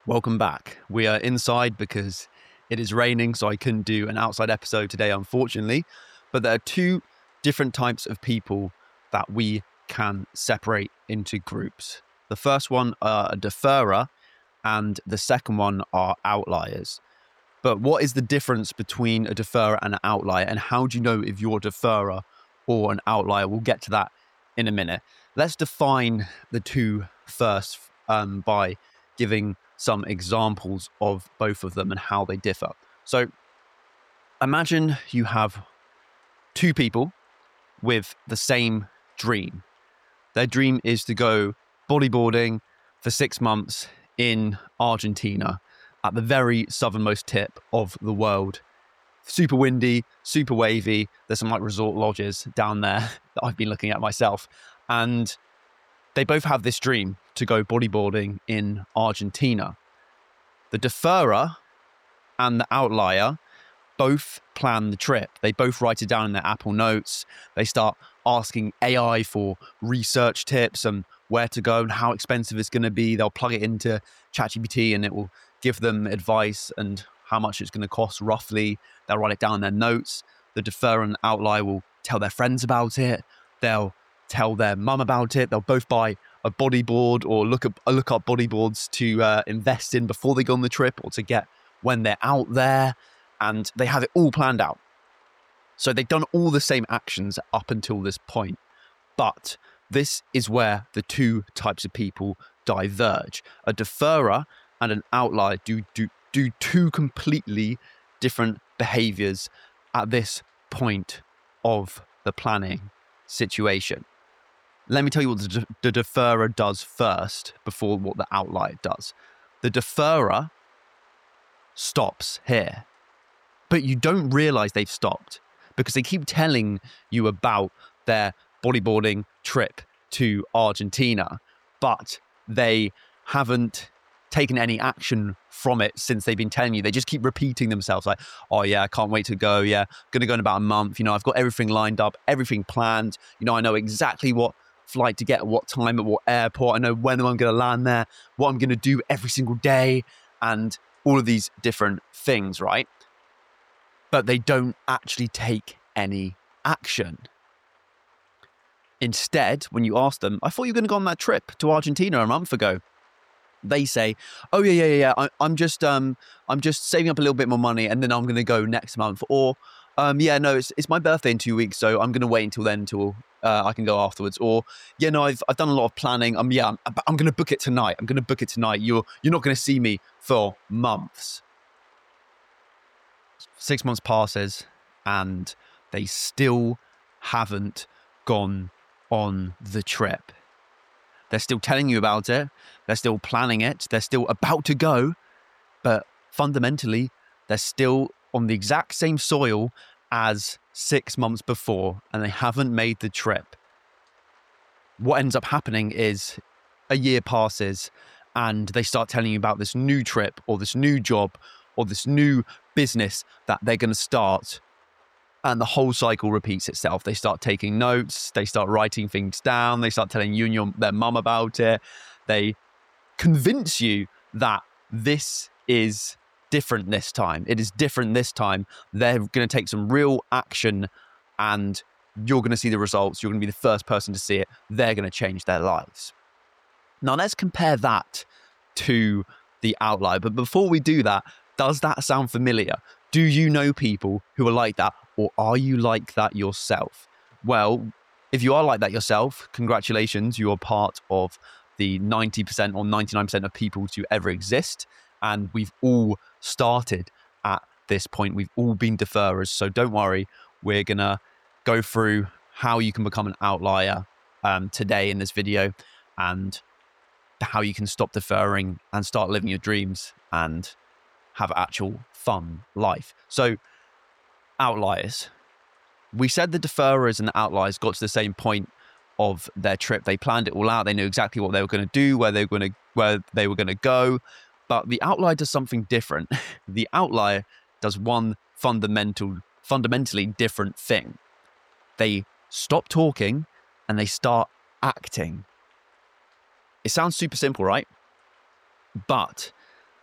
Welcome back. We are inside because it is raining, so I couldn't do an outside episode today, unfortunately. But there are two different types of people that we can separate into groups. The first one are a deferrer, and the second one are outliers. But what is the difference between a deferrer and an outlier, and how do you know if you're a deferrer or an outlier? We'll get to that in a minute. Let's define the two first by giving some examples of both of them and how they differ. So imagine you have two people with the same dream. Their dream is to go bodyboarding for 6 months in Argentina at the very southernmost tip of the world. Super windy, super wavy. There's some resort lodges down there that I've been looking at myself. And they both have this dream to go bodyboarding in Argentina. The deferrer and the outlier both plan the trip. They both write it down in their Apple Notes. They start asking AI for research tips and where to go and how expensive it's going to be. They'll plug it into ChatGPT and it will give them advice and how much it's going to cost roughly. They'll write it down in their notes. The deferrer and outlier will tell their friends about it. They'll tell their mum about it. They'll both buy a bodyboard or look up bodyboards to invest in before they go on the trip or to get when they're out there. And they have it all planned out. So they've done all the same actions up until this point. But this is where the two types of people diverge. A deferrer and an outlier do two completely different behaviors at this point of the planning situation. Let me tell you what the deferrer does first before what the outlier does. The deferrer stops here, but you don't realize they've stopped because they keep telling you about their bodyboarding trip to Argentina, but they haven't taken any action from it since they've been telling you. They just keep repeating themselves like, oh yeah, I can't wait to go. Yeah, going to go in about a month. I've got everything lined up, everything planned. I know exactly what flight to get at what time at what airport. I know when I'm going to land there, what I'm going to do every single day, and all of these different things, right? But they don't actually take any action. Instead, when you ask them, I thought you were going to go on that trip to Argentina a month ago. They say, oh yeah. I'm just saving up a little bit more money and then I'm going to go next month. Or, it's my birthday in 2 weeks, so I'm going to wait until then until I can go afterwards. Or, I've done a lot of planning. I'm going to book it tonight. You're not going to see me for months. 6 months passes and they still haven't gone on the trip. They're still telling you about it. They're still planning it. They're still about to go. But fundamentally, they're still on the exact same soil as 6 months before, and they haven't made the trip. What ends up happening is a year passes and they start telling you about this new trip or this new job or this new business that they're going to start. And the whole cycle repeats itself. They start taking notes. They start writing things down. They start telling you and their mum about it. They convince you that this is different this time. It is different this time. They're going to take some real action and you're going to see the results. You're going to be the first person to see it. They're going to change their lives. Now, let's compare that to the outlier. But before we do that, does that sound familiar? Do you know people who are like that, or are you like that yourself? Well, if you are like that yourself, congratulations, you are part of the 90% or 99% of people to ever exist. And we've all started at this point. We've all been deferrers. So don't worry, we're going to go through how you can become an outlier today in this video, and how you can stop deferring and start living your dreams and have actual fun life. So, outliers. We said the deferrers and the outliers got to the same point of their trip. They planned it all out. They knew exactly what they were going to do, where they were going to go. But the outlier does something different. The outlier does one fundamentally different thing. They stop talking and they start acting. It sounds super simple, right? But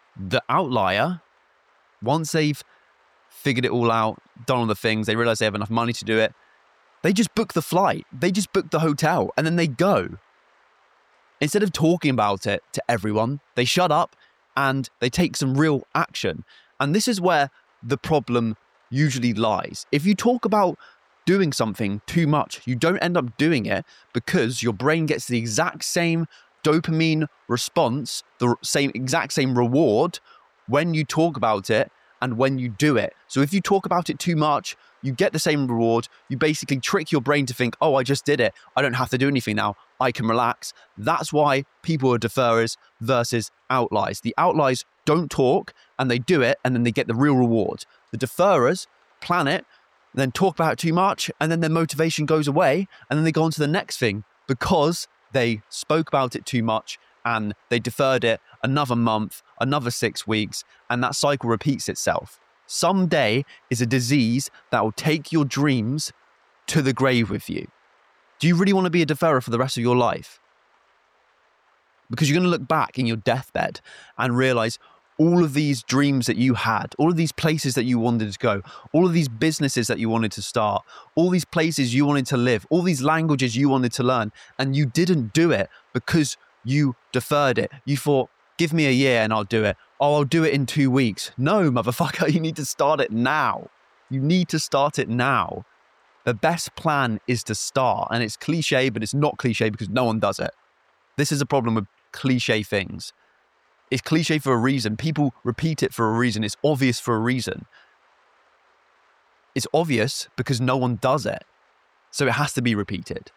The outlier, once they've figured it all out, done all the things, they realize they have enough money to do it, they just book the flight, they just book the hotel, and then they go. Instead of talking about it to everyone, they shut up and they take some real action. And this is where the problem usually lies. If you talk about doing something too much, you don't end up doing it because your brain gets the exact same dopamine response, the exact same reward when you talk about it and when you do it. So if you talk about it too much, you get the same reward. You basically trick your brain to think, oh, I just did it. I don't have to do anything now. I can relax. That's why people are deferrers versus outliers. The outliers don't talk and they do it and then they get the real reward. The deferrers plan it, then talk about it too much, and then their motivation goes away and then they go on to the next thing because they spoke about it too much and they deferred it another month, another 6 weeks, and that cycle repeats itself. Someday is a disease that will take your dreams to the grave with you. Do you really want to be a deferrer for the rest of your life? Because you're going to look back in your deathbed and realize all of these dreams that you had, all of these places that you wanted to go, all of these businesses that you wanted to start, all these places you wanted to live, all these languages you wanted to learn, and you didn't do it because you deferred it. You thought, give me a year and I'll do it. Oh, I'll do it in 2 weeks. No, motherfucker, you need to start it now. You need to start it now. The best plan is to start. And it's cliche, but it's not cliche because no one does it. This is a problem with cliche things. It's cliche for a reason. People repeat it for a reason. It's obvious for a reason. It's obvious because no one does it. So it has to be repeated.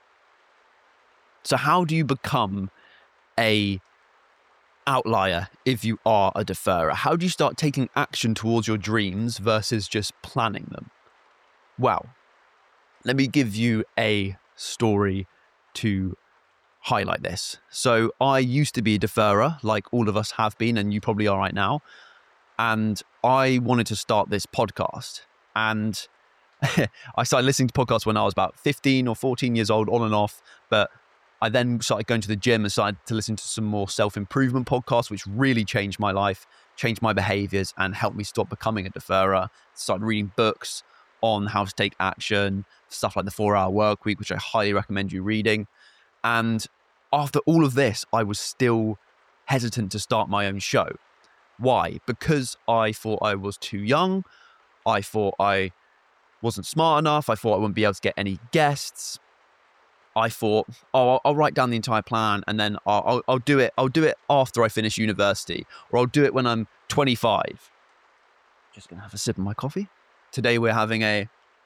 So how do you become a outlier if you are a deferrer? How do you start taking action towards your dreams versus just planning them? Well, let me give you a story to highlight this. So I used to be a deferrer, like all of us have been, and you probably are right now. And I wanted to start this podcast. And I started listening to podcasts when I was about 15 or 14 years old, on and off. But I then started going to the gym and started to listen to some more self-improvement podcasts, which really changed my life, changed my behaviors, and helped me stop becoming a deferrer. Started reading books on how to take action, stuff like the 4-Hour Workweek, which I highly recommend you reading. And after all of this, I was still hesitant to start my own show. Why? Because I thought I was too young. I thought I wasn't smart enough. I thought I wouldn't be able to get any guests. I thought, oh, I'll write down the entire plan and then I'll do it. I'll do it after I finish university, or I'll do it when I'm 25. Just going to have a sip of my coffee. Today we're having a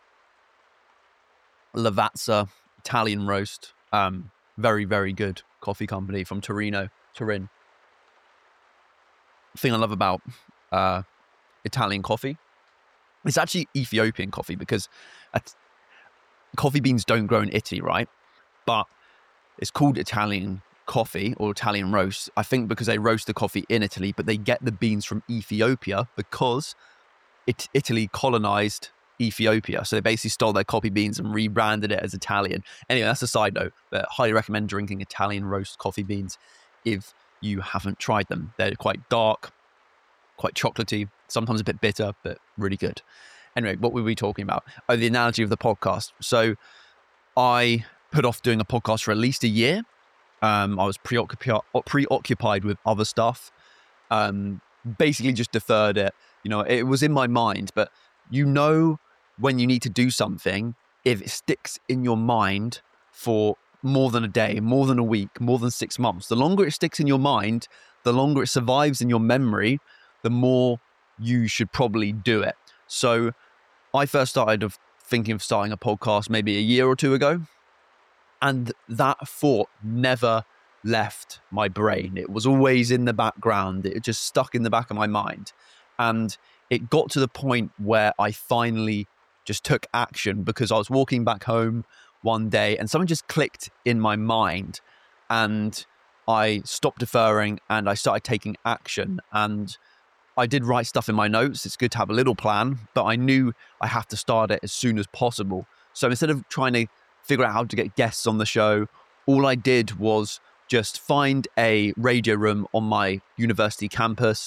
Lavazza Italian roast. Very, very good coffee company from Turin. The thing I love about Italian coffee, it's actually Ethiopian coffee because coffee beans don't grow in Italy, right? But it's called Italian coffee or Italian roast, I think because they roast the coffee in Italy, but they get the beans from Ethiopia because Italy colonized Ethiopia. So they basically stole their coffee beans and rebranded it as Italian. Anyway, that's a side note, but I highly recommend drinking Italian roast coffee beans if you haven't tried them. They're quite dark, quite chocolatey, sometimes a bit bitter, but really good. Anyway, what were we talking about? Oh, the analogy of the podcast. So I put off doing a podcast for at least a year. I was preoccupied with other stuff. Basically just deferred it. You know, it was in my mind, but you know when you need to do something, if it sticks in your mind for more than a day, more than a week, more than 6 months, the longer it sticks in your mind, the longer it survives in your memory, the more you should probably do it. So I first started thinking of starting a podcast maybe a year or two ago. And that thought never left my brain. It was always in the background. It just stuck in the back of my mind. And it got to the point where I finally just took action because I was walking back home one day and something just clicked in my mind. And I stopped deferring and I started taking action. And I did write stuff in my notes. It's good to have a little plan, but I knew I had to start it as soon as possible. So instead of trying to figure out how to get guests on the show, all I did was just find a radio room on my university campus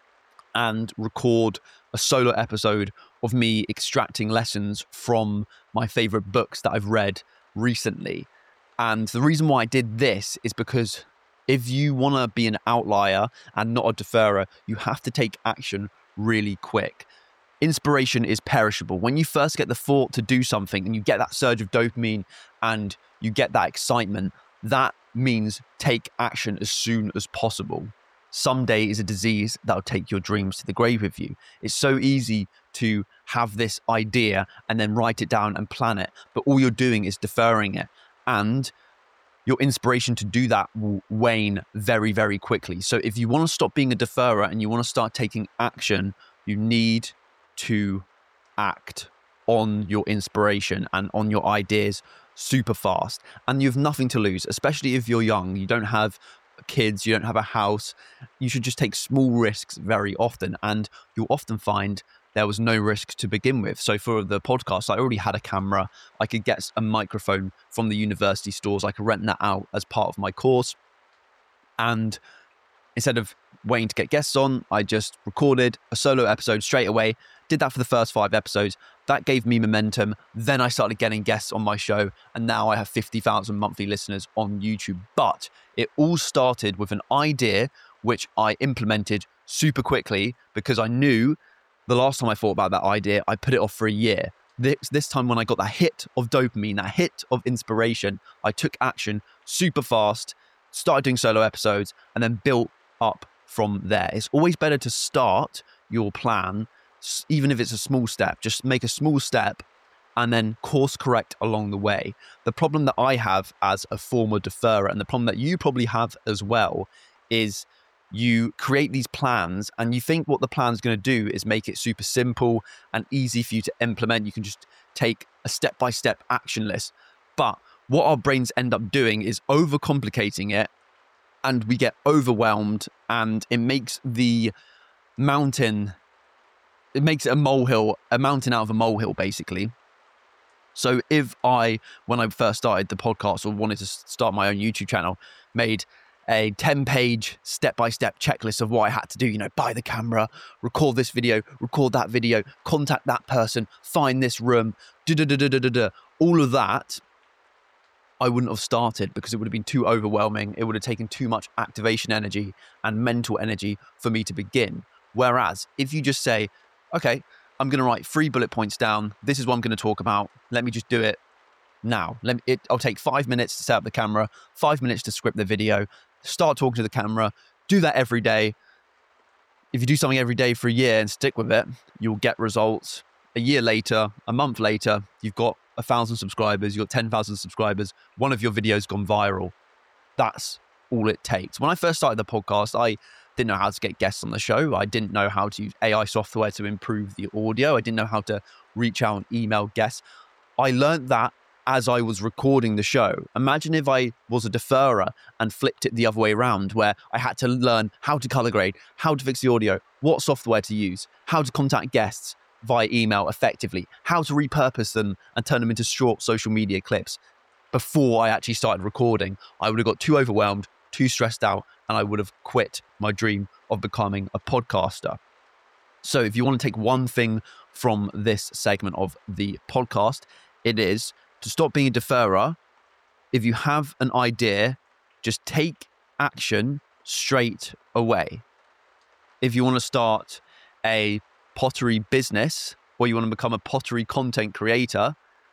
and record a solo episode of me extracting lessons from my favorite books that I've read recently. And the reason why I did this is because if you want to be an outlier and not a deferrer, you have to take action really quick. Inspiration is perishable. When you first get the thought to do something and you get that surge of dopamine and you get that excitement, that means take action as soon as possible. Someday is a disease that'll take your dreams to the grave with you. It's so easy to have this idea and then write it down and plan it, but all you're doing is deferring it. And your inspiration to do that will wane very, very quickly. So if you want to stop being a deferrer and you want to start taking action, you need to act on your inspiration and on your ideas super fast. And you have nothing to lose, especially if you're young. You don't have kids, you don't have a house. You should just take small risks very often. And you'll often find there was no risk to begin with. So for the podcast, I already had a camera. I could get a microphone from the university stores. I could rent that out as part of my course. And instead of waiting to get guests on, I just recorded a solo episode straight away. Did that for the first 5 episodes. That gave me momentum. Then I started getting guests on my show. And now I have 50,000 monthly listeners on YouTube. But it all started with an idea which I implemented super quickly because I knew the last time I thought about that idea, I put it off for a year. This time when I got that hit of dopamine, that hit of inspiration, I took action super fast, started doing solo episodes, and then built up from there. It's always better to start your plan, even if it's a small step. Just make a small step and then course correct along the way. The problem that I have as a former deferrer, and the problem that you probably have as well, is you create these plans and you think what the plan's going to do is make it super simple and easy for you to implement. You can just take a step-by-step action list. But what our brains end up doing is overcomplicating it, and we get overwhelmed, and it makes the mountain, it makes it a molehill, a mountain out of a molehill, basically. So if when I first started the podcast or wanted to start my own YouTube channel, made a 10-page step-by-step checklist of what I had to do, buy the camera, record this video, record that video, contact that person, find this room, all of that, I wouldn't have started because it would have been too overwhelming. It would have taken too much activation energy and mental energy for me to begin. Whereas if you just say, okay, I'm going to write 3 bullet points down. This is what I'm going to talk about. Let me just do it now. I'll take 5 minutes to set up the camera, 5 minutes to script the video, start talking to the camera, do that every day. If you do something every day for a year and stick with it, you'll get results. A year later, a month later, you've got 1,000 subscribers, you've got 10,000 subscribers, one of your videos gone viral. That's all it takes. When I first started the podcast, I didn't know how to get guests on the show. I didn't know how to use AI software to improve the audio. I didn't know how to reach out and email guests. I learned that as I was recording the show. Imagine if I was a deferrer and flipped it the other way around, where I had to learn how to color grade, how to fix the audio, what software to use, how to contact guests via email effectively, how to repurpose them and turn them into short social media clips. Before I actually started recording, I would have got too overwhelmed, too stressed out, and I would have quit my dream of becoming a podcaster. So if you want to take one thing from this segment of the podcast, it is to stop being a deferrer. If you have an idea, just take action straight away. If you want to start a pottery business or you want to become a pottery content creator,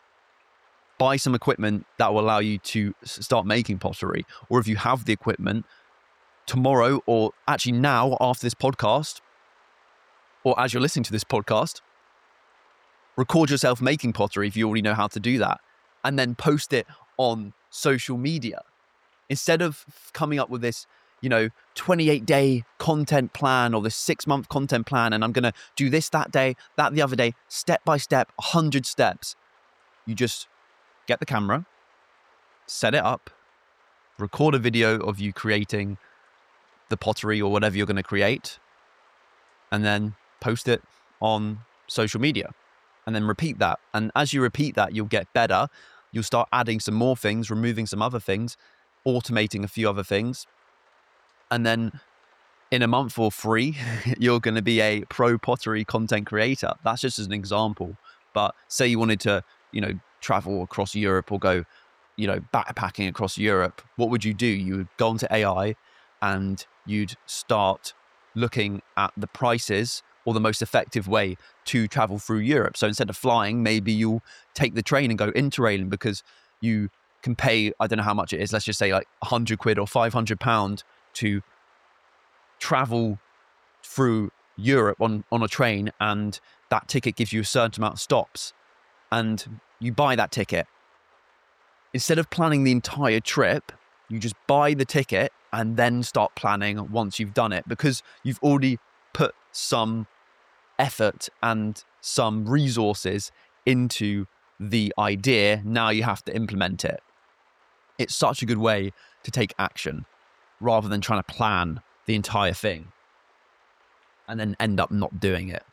buy some equipment that will allow you to start making pottery. Or if you have the equipment, tomorrow, or actually now after this podcast, or as you're listening to this podcast, record yourself making pottery if you already know how to do that, and then post it on social media. Instead of coming up with this, 28-day content plan or this 6-month content plan, and I'm going to do this that day, that the other day, step by step, 100 steps. You just get the camera, set it up, record a video of you creating the pottery or whatever you're going to create, and then post it on social media, and then repeat that. And as you repeat that, you'll get better. You'll start adding some more things, removing some other things, automating a few other things. And then in a month or 3, you're going to be a pro pottery content creator. That's just as an example. But say you wanted to, travel across Europe or go, backpacking across Europe. What would you do? You would go onto AI and you'd start looking at the prices or the most effective way to travel through Europe. So instead of flying, maybe you'll take the train and go interrailing, because you can pay, I don't know how much it is, let's just say like 100 quid or 500 pound to travel through Europe on a train, and that ticket gives you a certain amount of stops, and you buy that ticket. Instead of planning the entire trip, you just buy the ticket and then start planning once you've done it, because you've already put some effort and some resources into the idea. Now you have to implement it. It's such a good way to take action rather than trying to plan the entire thing and then end up not doing it.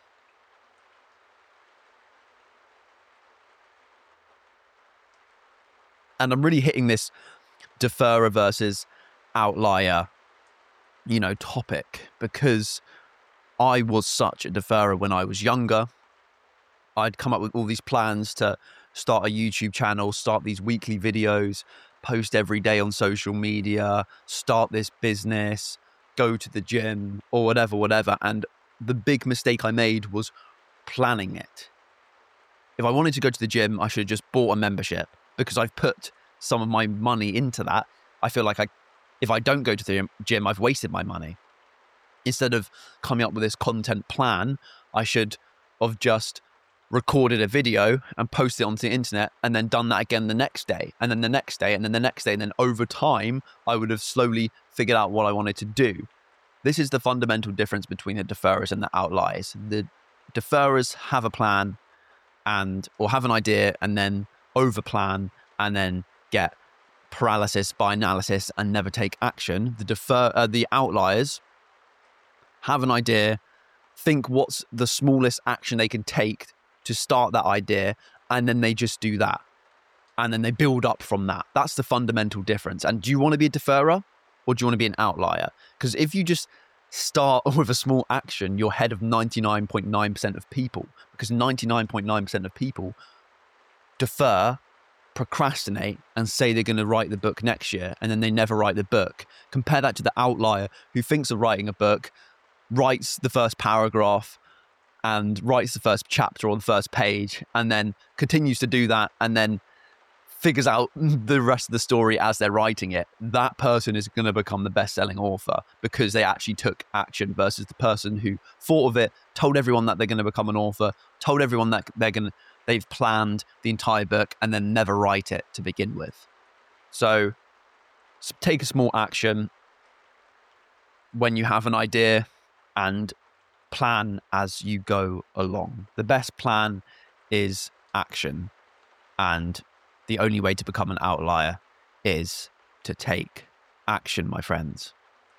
And I'm really hitting this deferrer versus outlier, topic, because I was such a deferrer when I was younger. I'd come up with all these plans to start a YouTube channel, start these weekly videos, post every day on social media, start this business, go to the gym or whatever. And the big mistake I made was planning it. If I wanted to go to the gym, I should have just bought a membership, because I've put some of my money into that. I feel like if I don't go to the gym, I've wasted my money. Instead of coming up with this content plan, I should have just recorded a video and posted it onto the internet, and then done that again the next day, and then the next day, and then the next day. And then over time, I would have slowly figured out what I wanted to do. This is the fundamental difference between the deferrers and the outliers. The deferrers have a plan or have an idea and then overplan and then get paralysis by analysis and never take action. The outliers have an idea, think what's the smallest action they can take to start that idea, and then they just do that. And then they build up from that. That's the fundamental difference. And do you want to be a deferrer, or do you want to be an outlier? Because if you just start with a small action, you're ahead of 99.9% of people, because 99.9% of people defer, procrastinate, and say they're going to write the book next year, and then they never write the book. Compare that to the outlier who thinks of writing a book, writes the first paragraph and writes the first chapter on the first page, and then continues to do that, and then figures out the rest of the story as they're writing it. That person is going to become the best-selling author, because they actually took action, versus the person who thought of it, told everyone that they're going to become an author, told everyone that they've planned the entire book, and then never write it to begin with. So take a small action when you have an idea and plan as you go along. The best plan is action, and the only way to become an outlier is to take action, my friends.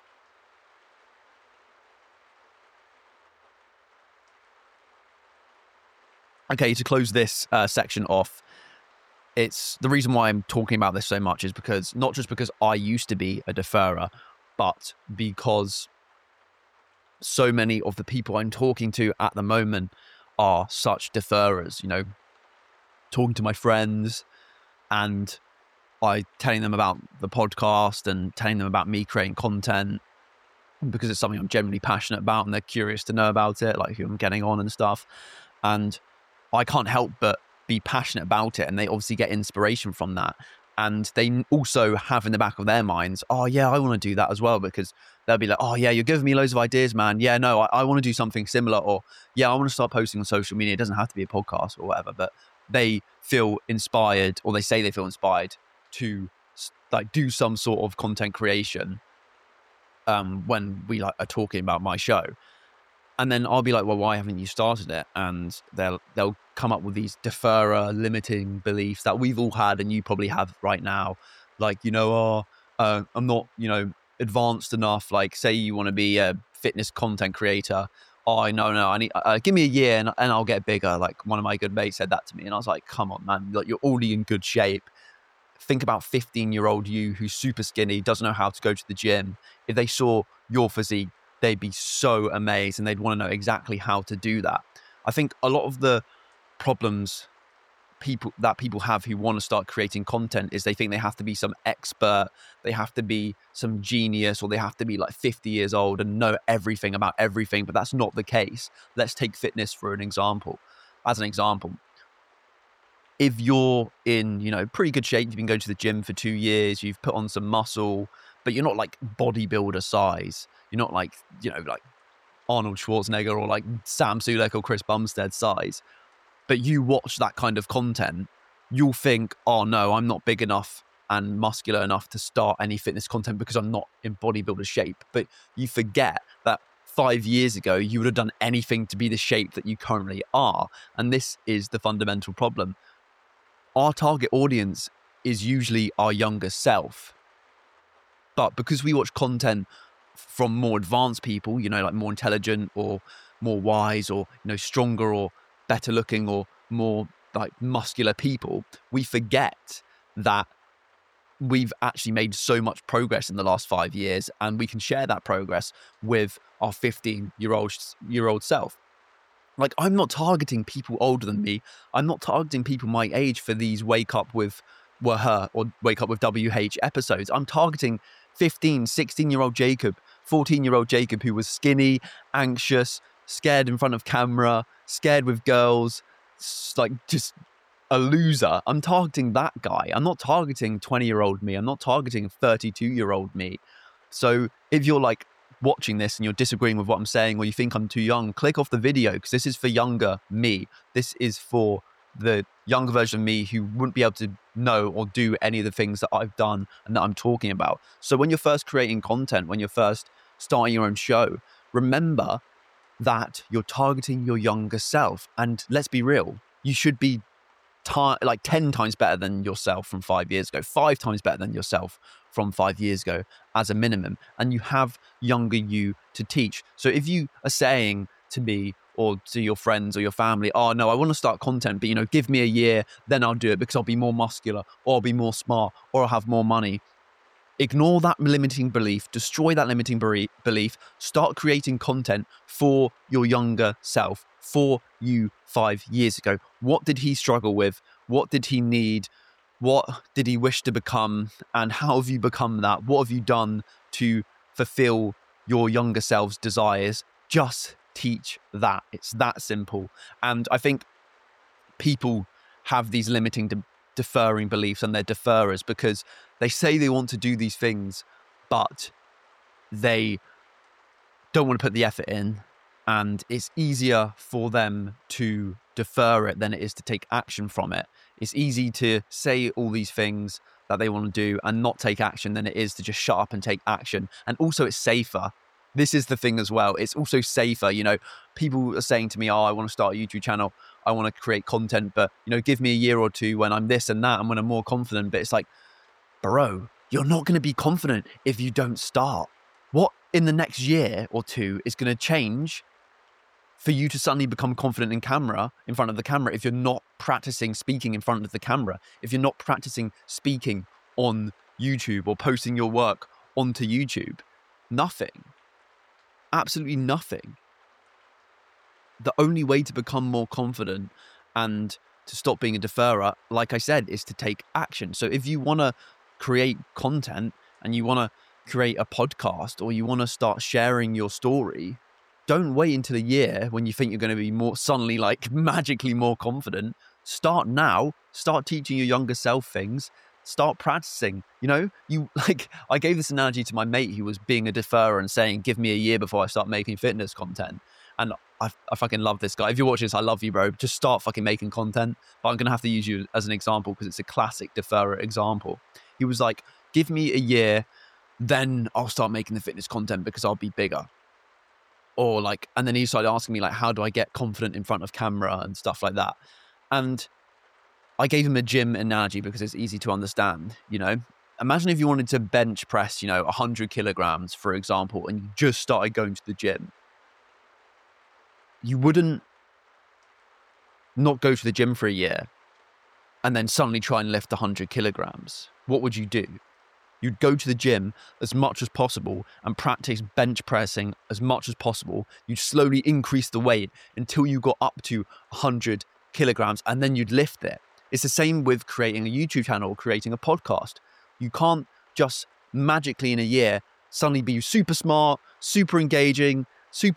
Okay, to close this section off, it's the reason why I'm talking about this so much is because not just because I used to be a deferrer, but because so many of the people I'm talking to at the moment are such deferrers. Talking to my friends and telling them about the podcast and telling them about me creating content, because it's something I'm generally passionate about and they're curious to know about it, like who I'm getting on and stuff. And I can't help but be passionate about it, and they obviously get inspiration from that. And they also have in the back of their minds, oh yeah, I want to do that as well, because they'll be like, oh yeah, you're giving me loads of ideas, man. Yeah, no, I want to do something similar. Or yeah, I want to start posting on social media. It doesn't have to be a podcast or whatever, but they feel inspired, or they say they feel inspired to do some sort of content creation when we are talking about my show. And then I'll be like, well, why haven't you started it? And they'll come up with these deferrer limiting beliefs that we've all had, and you probably have right now. I'm not, advanced enough. Like, say you want to be a fitness content creator. Oh, no, I need, give me a year and I'll get bigger. Like, one of my good mates said that to me, and I was like, come on, man, you're already in good shape. think about 15-year-old you who's super skinny, doesn't know how to go to the gym. If they saw your physique, they'd be so amazed and they'd want to know exactly how to do that. I think a lot of the problems people have who want to start creating content is they think they have to be some expert, they have to be some genius, or they have to be like 50 years old and know everything about everything, but that's not the case. Let's take fitness for an example. As an example, if you're in, pretty good shape, you've been going to the gym for 2 years, you've put on some muscle, but you're not like bodybuilder size. You're not like, like Arnold Schwarzenegger or like Sam Sulek or Chris Bumstead size. But you watch that kind of content, you'll think, oh no, I'm not big enough and muscular enough to start any fitness content because I'm not in bodybuilder shape. But you forget that 5 years ago, you would have done anything to be the shape that you currently are. And this is the fundamental problem. Our target audience is usually our younger self. But because we watch content from more advanced people, like more intelligent or more wise or, stronger or better looking or more like muscular people, we forget that we've actually made so much progress in the last 5 years, and we can share that progress with our 15-year-old self. Like, I'm not targeting people older than me. I'm not targeting people my age for these Wake Up with Her or Wake Up with WH episodes. I'm targeting 15, 16-year-old Jacob, 14-year-old Jacob who was skinny, anxious, scared in front of camera, scared with girls, like just a loser. I'm targeting that guy. I'm not targeting 20-year-old me. I'm not targeting 32-year-old me. So if you're like watching this and you're disagreeing with what I'm saying, or you think I'm too young, click off the video, because this is for younger me. This is for the younger version of me who wouldn't be able to know or do any of the things that I've done and that I'm talking about. So when you're first creating content, when you're first starting your own show, remember that you're targeting your younger self. And let's be real, you should be like 10 times better than yourself from 5 years ago, 5 times better than yourself from 5 years ago as a minimum. And you have younger you to teach. So if you are saying to me or to your friends or your family, oh no, I want to start content, but give me a year, then I'll do it because I'll be more muscular, or I'll be more smart, or I'll have more money. Ignore that limiting belief, destroy that limiting belief, start creating content for your younger self, for you 5 years ago. What did he struggle with? What did he need? What did he wish to become? And how have you become that? What have you done to fulfill your younger self's desires? Just teach that. It's that simple. And I think people have these limiting deferring beliefs, and they're deferrers because they say they want to do these things, but they don't want to put the effort in, and it's easier for them to defer it than it is to take action from it. It's easy to say all these things that they want to do and not take action than it is to just shut up and take action. And also it's safer. This is the thing as well. It's also safer. People are saying to me, oh, I want to start a YouTube channel. I want to create content, but, give me a year or two when I'm this and that and when I'm more confident. But it's like, bro, you're not going to be confident if you don't start. What in the next year or two is going to change for you to suddenly become confident in front of the camera, if you're not practicing speaking in front of the camera, if you're not practicing speaking on YouTube or posting your work onto YouTube? Nothing. Absolutely nothing. The only way to become more confident and to stop being a deferrer, like I said, is to take action. So if you want to create content and you want to create a podcast, or you want to start sharing your story, don't wait until a year when you think you're going to be more suddenly like magically more confident. Start now. Start teaching your younger self things. Start practicing. I gave this analogy to my mate who was being a deferrer and saying, give me a year before I start making fitness content. And I fucking love this guy. If you're watching this, I love you, bro. Just start fucking making content. But I'm going to have to use you as an example because it's a classic deferrer example. He was like, give me a year, then I'll start making the fitness content because I'll be bigger. Or and then he started asking me how do I get confident in front of camera and stuff like that. And I gave him a gym analogy because it's easy to understand. Imagine if you wanted to bench press, 100 kilograms, for example, and you just started going to the gym. You wouldn't not go to the gym for a year. and then suddenly try and lift 100 kilograms, what would you do? You'd go to the gym as much as possible and practice bench pressing as much as possible. You'd slowly increase the weight until you got up to 100 kilograms, and then you'd lift it. It's the same with creating a YouTube channel or creating a podcast. You can't just magically in a year suddenly be super smart, super engaging, super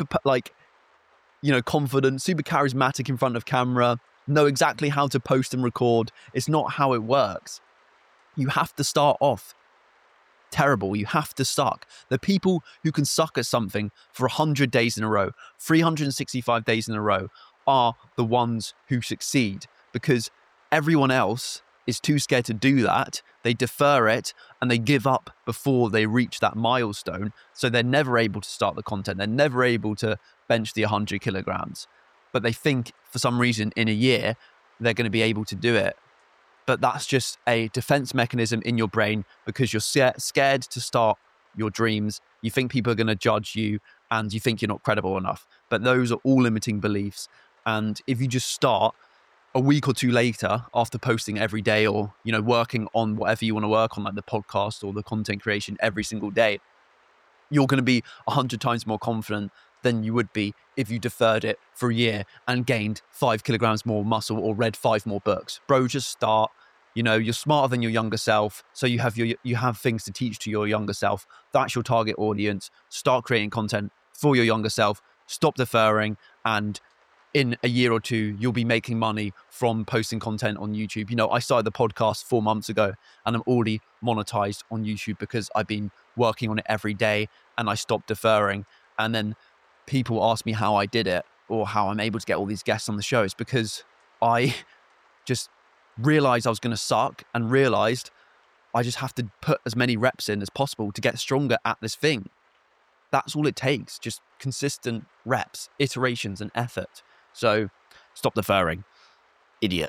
confident, super charismatic in front of camera, know exactly how to post and record. It's not how it works. You have to start off terrible. You have to suck. The people who can suck at something for 100 days in a row, 365 days in a row, are the ones who succeed, because everyone else is too scared to do that. They defer it and they give up before they reach that milestone. So they're never able to start the content. They're never able to bench the 100 kilograms. But they think for some reason in a year, they're going to be able to do it. But that's just a defense mechanism in your brain because you're scared to start your dreams. You think people are going to judge you and you think you're not credible enough. But those are all limiting beliefs. And if you just start a week or two later after posting every day, or, working on whatever you want to work on, like the podcast or the content creation every single day, you're going to be 100 times more confident than you would be if you deferred it for a year and gained 5 kilograms more muscle or read 5 more books. Bro, just start. You're smarter than your younger self, so you have things to teach to your younger self. That's your target audience. Start creating content for your younger self. Stop deferring, and in a year or two, you'll be making money from posting content on YouTube. I started the podcast 4 months ago and I'm already monetized on YouTube because I've been working on it every day and I stopped deferring. And then people ask me how I did it or how I'm able to get all these guests on the shows, because I just realized I was going to suck and realized I just have to put as many reps in as possible to get stronger at this thing. That's all it takes. Just consistent reps, iterations, and effort. So stop deferring, idiot.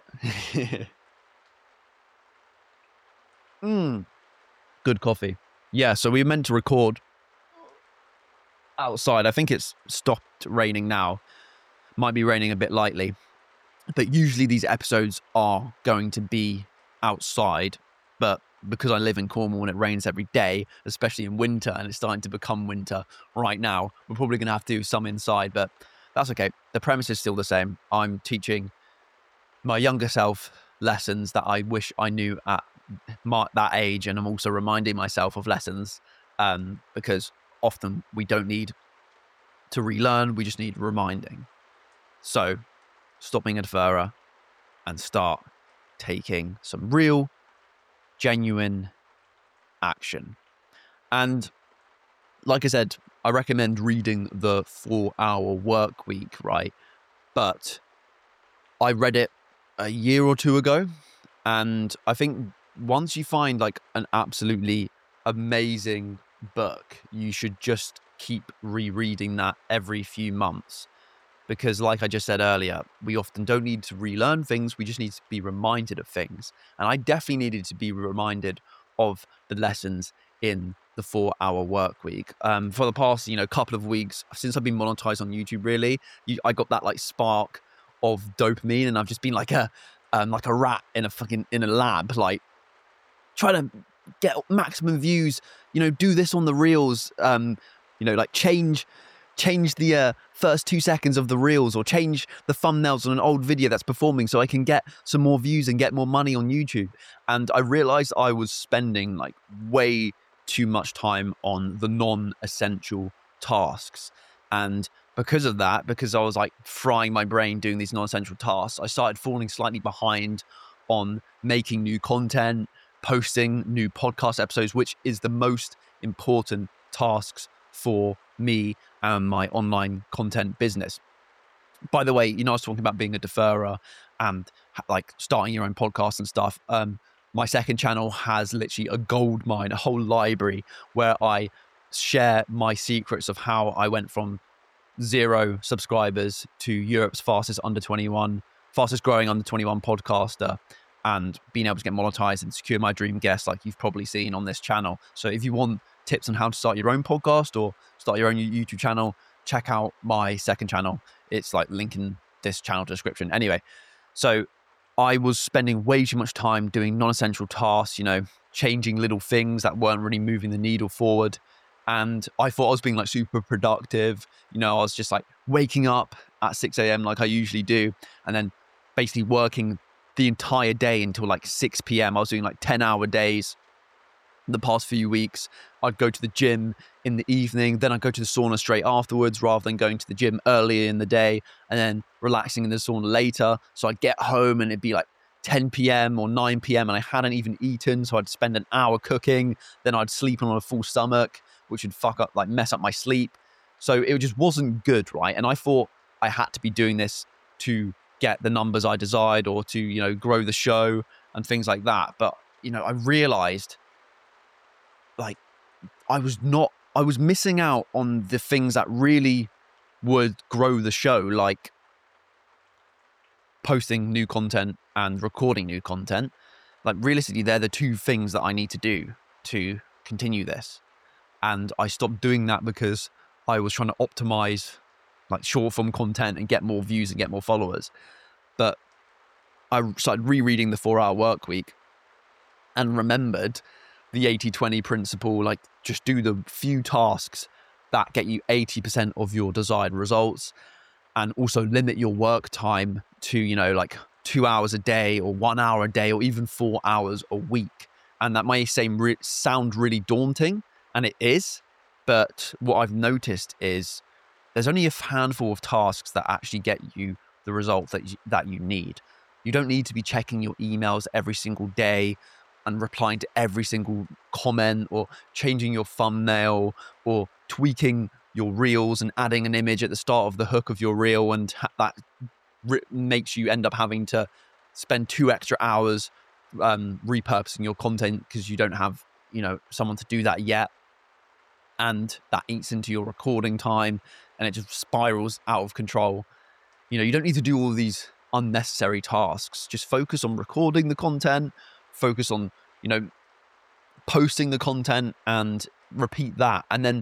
Good coffee. Yeah, so we were meant to record outside. I think it's stopped raining now. Might be raining a bit lightly. But usually these episodes are going to be outside. But because I live in Cornwall and it rains every day, especially in winter, and it's starting to become winter right now, we're probably going to have to do some inside, but that's okay. The premise is still the same. I'm teaching my younger self lessons that I wish I knew at that age, and I'm also reminding myself of lessons because often we don't need to relearn, we just need reminding. So stop being a deferrer and start taking some real, genuine action. And like I said, I recommend reading the 4-Hour Work Week, right? But I read it a year or two ago, and I think once you find like an absolutely amazing book, you should just keep rereading that every few months. Because like I just said earlier, we often don't need to relearn things, we just need to be reminded of things. And I definitely needed to be reminded of the lessons in the 4-Hour Work Week. For the past, couple of weeks, since I've been monetized on YouTube, really, I got that like spark of dopamine, and I've just been like a rat in a lab, like trying to get maximum views, do this on the reels, like change the first 2 seconds of the reels, or change the thumbnails on an old video that's performing so I can get some more views and get more money on YouTube. And I realized I was spending like way too much time on the non-essential tasks. And because of that, because I was like frying my brain doing these non-essential tasks, I started falling slightly behind on making new content, posting new podcast episodes, which is the most important tasks for me and my online content business. By the way, I was talking about being a deferrer and like starting your own podcast and stuff. My second channel has literally a gold mine, a whole library where I share my secrets of how I went from 0 subscribers to Europe's fastest growing under 21 podcaster, and being able to get monetized and secure my dream guests, like you've probably seen on this channel. So if you want tips on how to start your own podcast or start your own YouTube channel, check out my second channel. It's like link in this channel description. Anyway, so I was spending way too much time doing non-essential tasks, changing little things that weren't really moving the needle forward. And I thought I was being like super productive. I was just like waking up at 6 a.m. like I usually do, and then basically working the entire day until like 6 p.m. I was doing like 10-hour days the past few weeks. I'd go to the gym in the evening, then I'd go to the sauna straight afterwards rather than going to the gym earlier in the day and then relaxing in the sauna later. So I'd get home and it'd be like 10 p.m. or 9 p.m. and I hadn't even eaten. So I'd spend an hour cooking, then I'd sleep on a full stomach, which would mess up my sleep. So it just wasn't good, right? And I thought I had to be doing this to get the numbers I desired or to, grow the show and things like that. But, I realized like I was missing out on the things that really would grow the show, like posting new content and recording new content. Like realistically, they're the two things that I need to do to continue this. And I stopped doing that because I was trying to optimize like short form content and get more views and get more followers. But I started rereading the 4-Hour Workweek and remembered the 80-20 principle, like just do the few tasks that get you 80% of your desired results, and also limit your work time to, like 2 hours a day or 1 hour a day or even 4 hours a week. And that may sound really daunting, and it is, but what I've noticed is there's only a handful of tasks that actually get you the result that you need. You don't need to be checking your emails every single day and replying to every single comment or changing your thumbnail or tweaking your reels and adding an image at the start of the hook of your reel, and that makes you end up having to spend 2 extra hours repurposing your content because you don't have someone to do that yet, and that eats into your recording time and it just spirals out of control. You don't need to do all of these unnecessary tasks. Just focus on recording the content, focus on posting the content, and repeat that. And then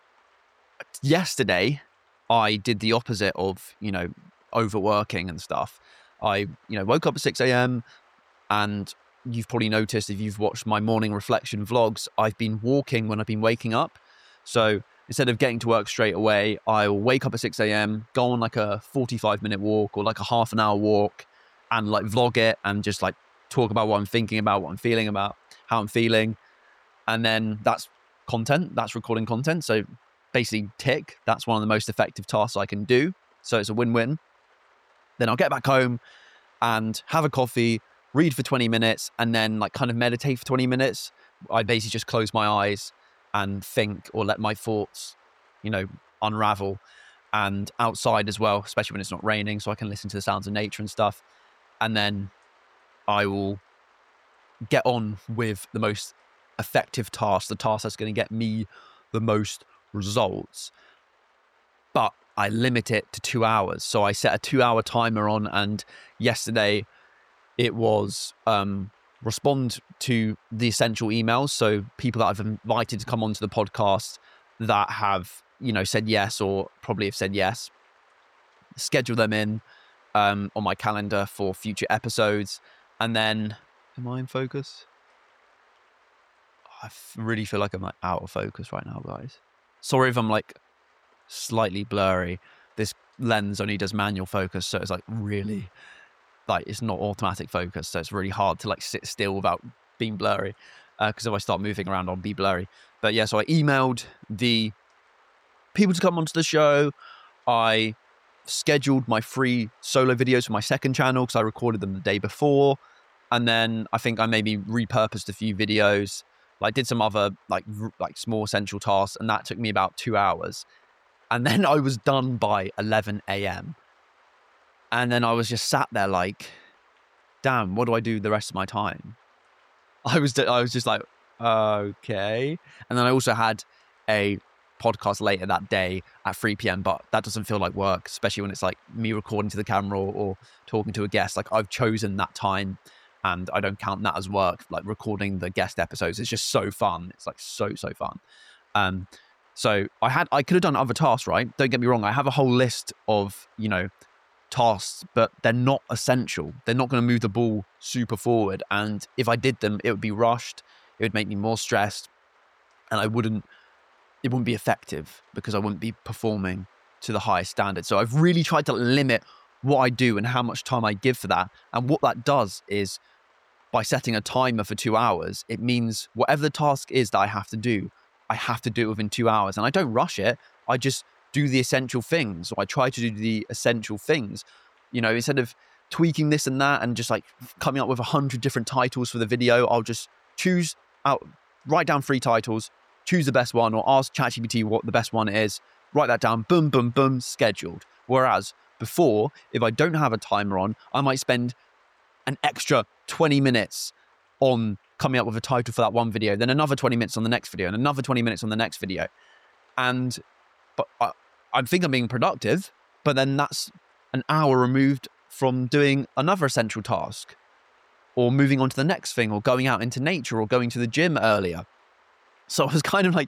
yesterday I did the opposite of overworking and stuff. I woke up at 6 a.m. and you've probably noticed if you've watched my morning reflection vlogs, I've been walking when I've been waking up. So instead of getting to work straight away, I'll wake up at 6 a.m, go on like a 45-minute walk or like a half an hour walk and like vlog it and just like talk about what I'm thinking about, what I'm feeling about, how I'm feeling. And then that's content, that's recording content. So basically tick, that's one of the most effective tasks I can do. So it's a win-win. Then I'll get back home and have a coffee, read for 20 minutes, and then like kind of meditate for 20 minutes. I basically just close my eyes and think, or let my thoughts, unravel. And outside as well, especially when it's not raining, so I can listen to the sounds of nature and stuff. And then I will get on with the most effective task, the task that's going to get me the most results. But I limit it to 2 hours. So I set a 2-hour timer on, and yesterday it was respond to the essential emails. So people that I've invited to come onto the podcast that have, said yes or probably have said yes, schedule them in on my calendar for future episodes. And then, am I in focus? I really feel like I'm like out of focus right now, guys. Sorry if I'm like slightly blurry. This lens only does manual focus, so it's like really, like it's not automatic focus, so it's really hard to like sit still without being blurry, because if I start moving around I'll be blurry. But yeah, so I emailed the people to come onto the show. I scheduled my free solo videos for my second channel because I recorded them the day before, and then I think I maybe repurposed a few videos, like did some other like small essential tasks, and that took me about 2 hours. And then I was done by 11 a.m. And then I was just sat there like, damn, what do I do the rest of my time? I was just like, okay. And then I also had a podcast later that day at 3 p.m, but that doesn't feel like work, especially when it's like me recording to the camera or talking to a guest. Like I've chosen that time and I don't count that as work. Like recording the guest episodes, it's just so fun. It's like so fun. So I could have done other tasks, right? Don't get me wrong. I have a whole list of, tasks, but they're not essential. They're not going to move the ball super forward. And if I did them, it would be rushed. It would make me more stressed, and it wouldn't be effective because I wouldn't be performing to the highest standard. So I've really tried to limit what I do and how much time I give for that. And what that does is, by setting a timer for 2 hours, it means whatever the task is that I have to do it within 2 hours. And I don't rush it. I just do the essential things, or I try to do the essential things, instead of tweaking this and that and just like coming up with 100 different titles for the video. I'll just write down 3 titles, choose the best one, or ask ChatGPT what the best one is, write that down, boom, boom, boom, scheduled. Whereas before, if I don't have a timer on, I might spend an extra 20 minutes on coming up with a title for that one video, then another 20 minutes on the next video, and another 20 minutes on the next video. But I think I'm being productive, but then that's an hour removed from doing another essential task, or moving on to the next thing, or going out into nature, or going to the gym earlier. So I was kind of like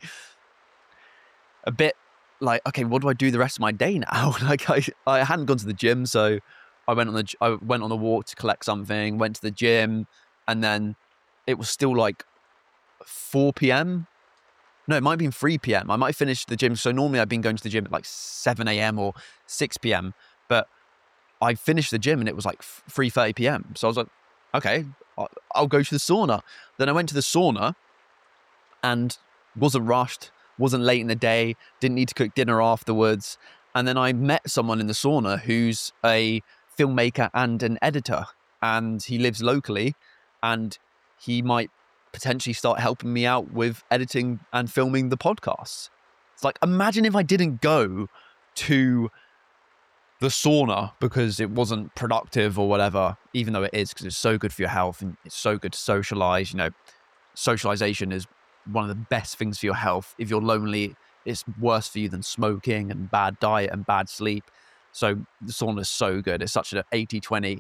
a bit like, okay, what do I do the rest of my day now? Like I hadn't gone to the gym, so I went on a walk to collect something, went to the gym, and then it was still like 4 p.m. No, it might have been 3 p.m. I might have finished the gym. So normally I've been going to the gym at like 7 a.m. or 6 p.m. But I finished the gym and it was like 3:30 p.m. So I was like, okay, I'll go to the sauna. Then I went to the sauna and wasn't rushed, wasn't late in the day, didn't need to cook dinner afterwards. And then I met someone in the sauna who's a filmmaker and an editor, and he lives locally, and he might potentially start helping me out with editing and filming the podcasts. It's like, imagine if I didn't go to the sauna because it wasn't productive or whatever, even though it is, because it's so good for your health and it's so good to socialize. Socialization is one of the best things for your health. If you're lonely, it's worse for you than smoking and bad diet and bad sleep. So the sauna is so good. It's such an 80-20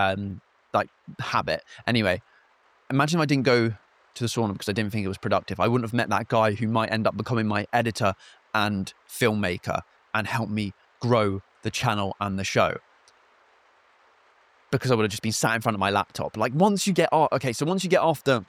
habit. Anyway, imagine if I didn't go to the sauna because I didn't think it was productive. I wouldn't have met that guy who might end up becoming my editor and filmmaker and help me grow the channel and the show, because I would have just been sat in front of my laptop. Like once you get after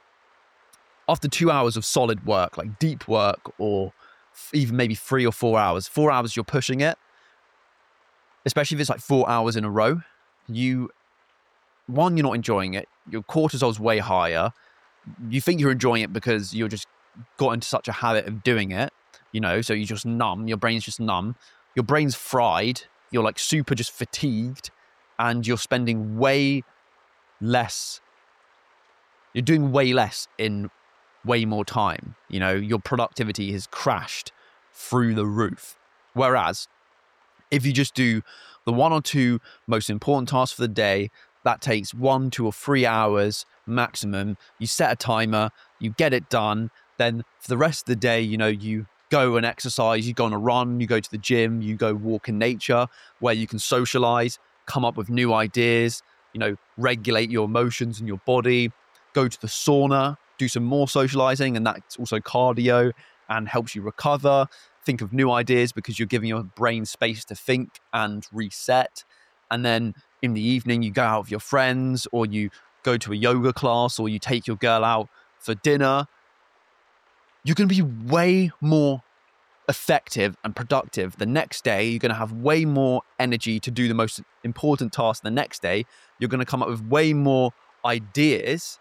2 hours of solid work, like deep work, or even maybe 3 or 4 hours, 4 hours you're pushing it, especially if it's like 4 hours in a row, you're not enjoying it. Your cortisol's way higher. You think you're enjoying it because you're just got into such a habit of doing it, so you're just numb. Your brain's just numb. Your brain's fried. You're like super just fatigued, and you're spending way less. You're doing way less in way more time. Your productivity has crashed through the roof. Whereas if you just do the 1 or 2 most important tasks for the day, that takes 1, 2 or 3 hours maximum. You set a timer, you get it done. Then for the rest of the day, you go and exercise, you go on a run, you go to the gym, you go walk in nature where you can socialize, come up with new ideas, regulate your emotions and your body, go to the sauna, do some more socializing, and that's also cardio and helps you recover, think of new ideas because you're giving your brain space to think and reset. And then in the evening, you go out with your friends, or you go to a yoga class, or you take your girl out for dinner. You're going to be way more effective and productive the next day. You're going to have way more energy to do the most important task the next day. You're going to come up with way more ideas,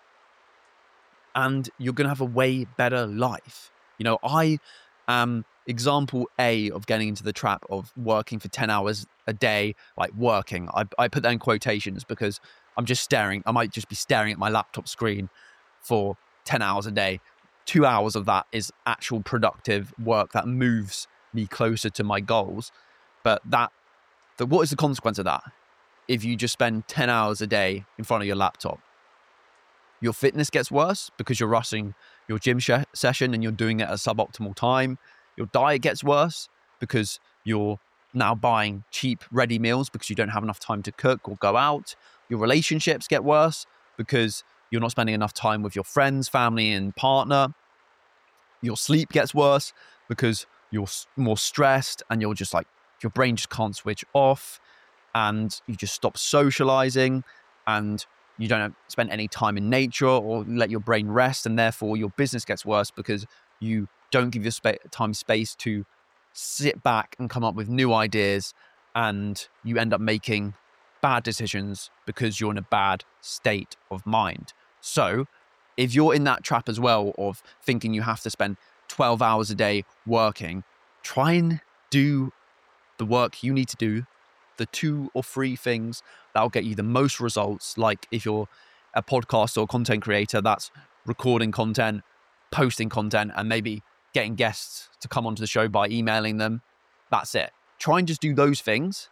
and you're going to have a way better life. I am example A of getting into the trap of working for 10 hours a day, like working. I put that in quotations because I'm just staring. I might just be staring at my laptop screen for 10 hours a day. 2 hours of that is actual productive work that moves me closer to my goals. But what is the consequence of that? If you just spend 10 hours a day in front of your laptop, your fitness gets worse because you're rushing your gym session and you're doing it at a suboptimal time. Your diet gets worse because you're now buying cheap ready meals because you don't have enough time to cook or go out. Your relationships get worse because you're not spending enough time with your friends, family, and partner. Your sleep gets worse because you're more stressed and you're just like, your brain just can't switch off. and you just stop socializing, and you don't spend any time in nature or let your brain rest, and therefore your business gets worse because you don't give your space to sit back and come up with new ideas, and you end up making bad decisions because you're in a bad state of mind. So if you're in that trap as well of thinking you have to spend 12 hours a day working, try and do the work you need to do, the 2 or 3 things that'll get you the most results. Like if you're a podcast or content creator, that's recording content, posting content, and maybe getting guests to come onto the show by emailing them. That's it. Try and just do those things.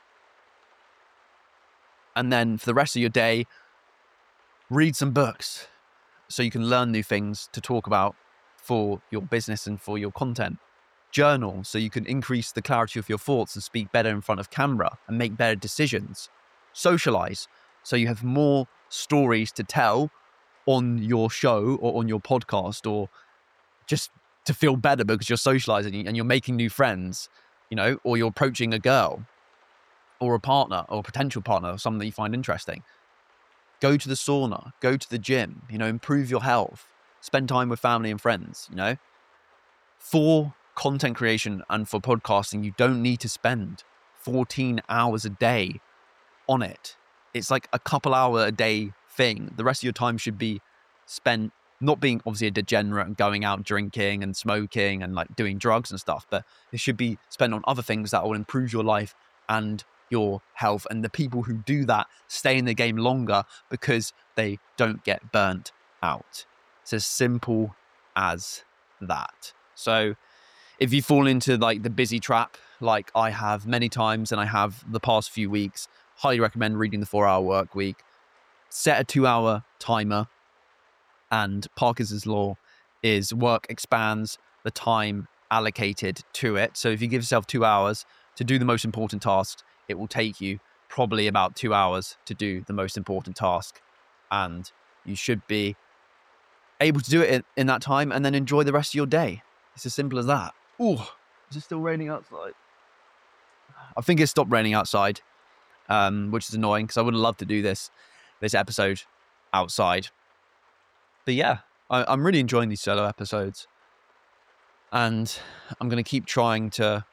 And then for the rest of your day, read some books so you can learn new things to talk about for your business and for your content. Journal so you can increase the clarity of your thoughts and speak better in front of camera and make better decisions. Socialize so you have more stories to tell on your show or on your podcast, or just to feel better because you're socializing and you're making new friends, or you're approaching a girl or a partner or a potential partner or someone that you find interesting. Go to the sauna, go to the gym, improve your health, spend time with family and friends, For content creation and for podcasting, you don't need to spend 14 hours a day on it. It's like a couple hour a day thing. The rest of your time should be spent not being obviously a degenerate and going out drinking and smoking and like doing drugs and stuff, but it should be spent on other things that will improve your life and your health. And the people who do that stay in the game longer because they don't get burnt out. It's as simple as that. So if you fall into like the busy trap, like I have many times and I have the past few weeks, highly recommend reading the 4-Hour Work Week. Set a 2-hour timer, and Parkinson's law is work expands the time allocated to it. So if you give yourself 2 hours to do the most important tasks, it will take you probably about 2 hours to do the most important task. And you should be able to do it in that time and then enjoy the rest of your day. It's as simple as that. Ooh, is it still raining outside? I think it stopped raining outside, which is annoying because I would have loved to do this episode outside. But yeah, I'm really enjoying these solo episodes. And I'm going to keep trying to,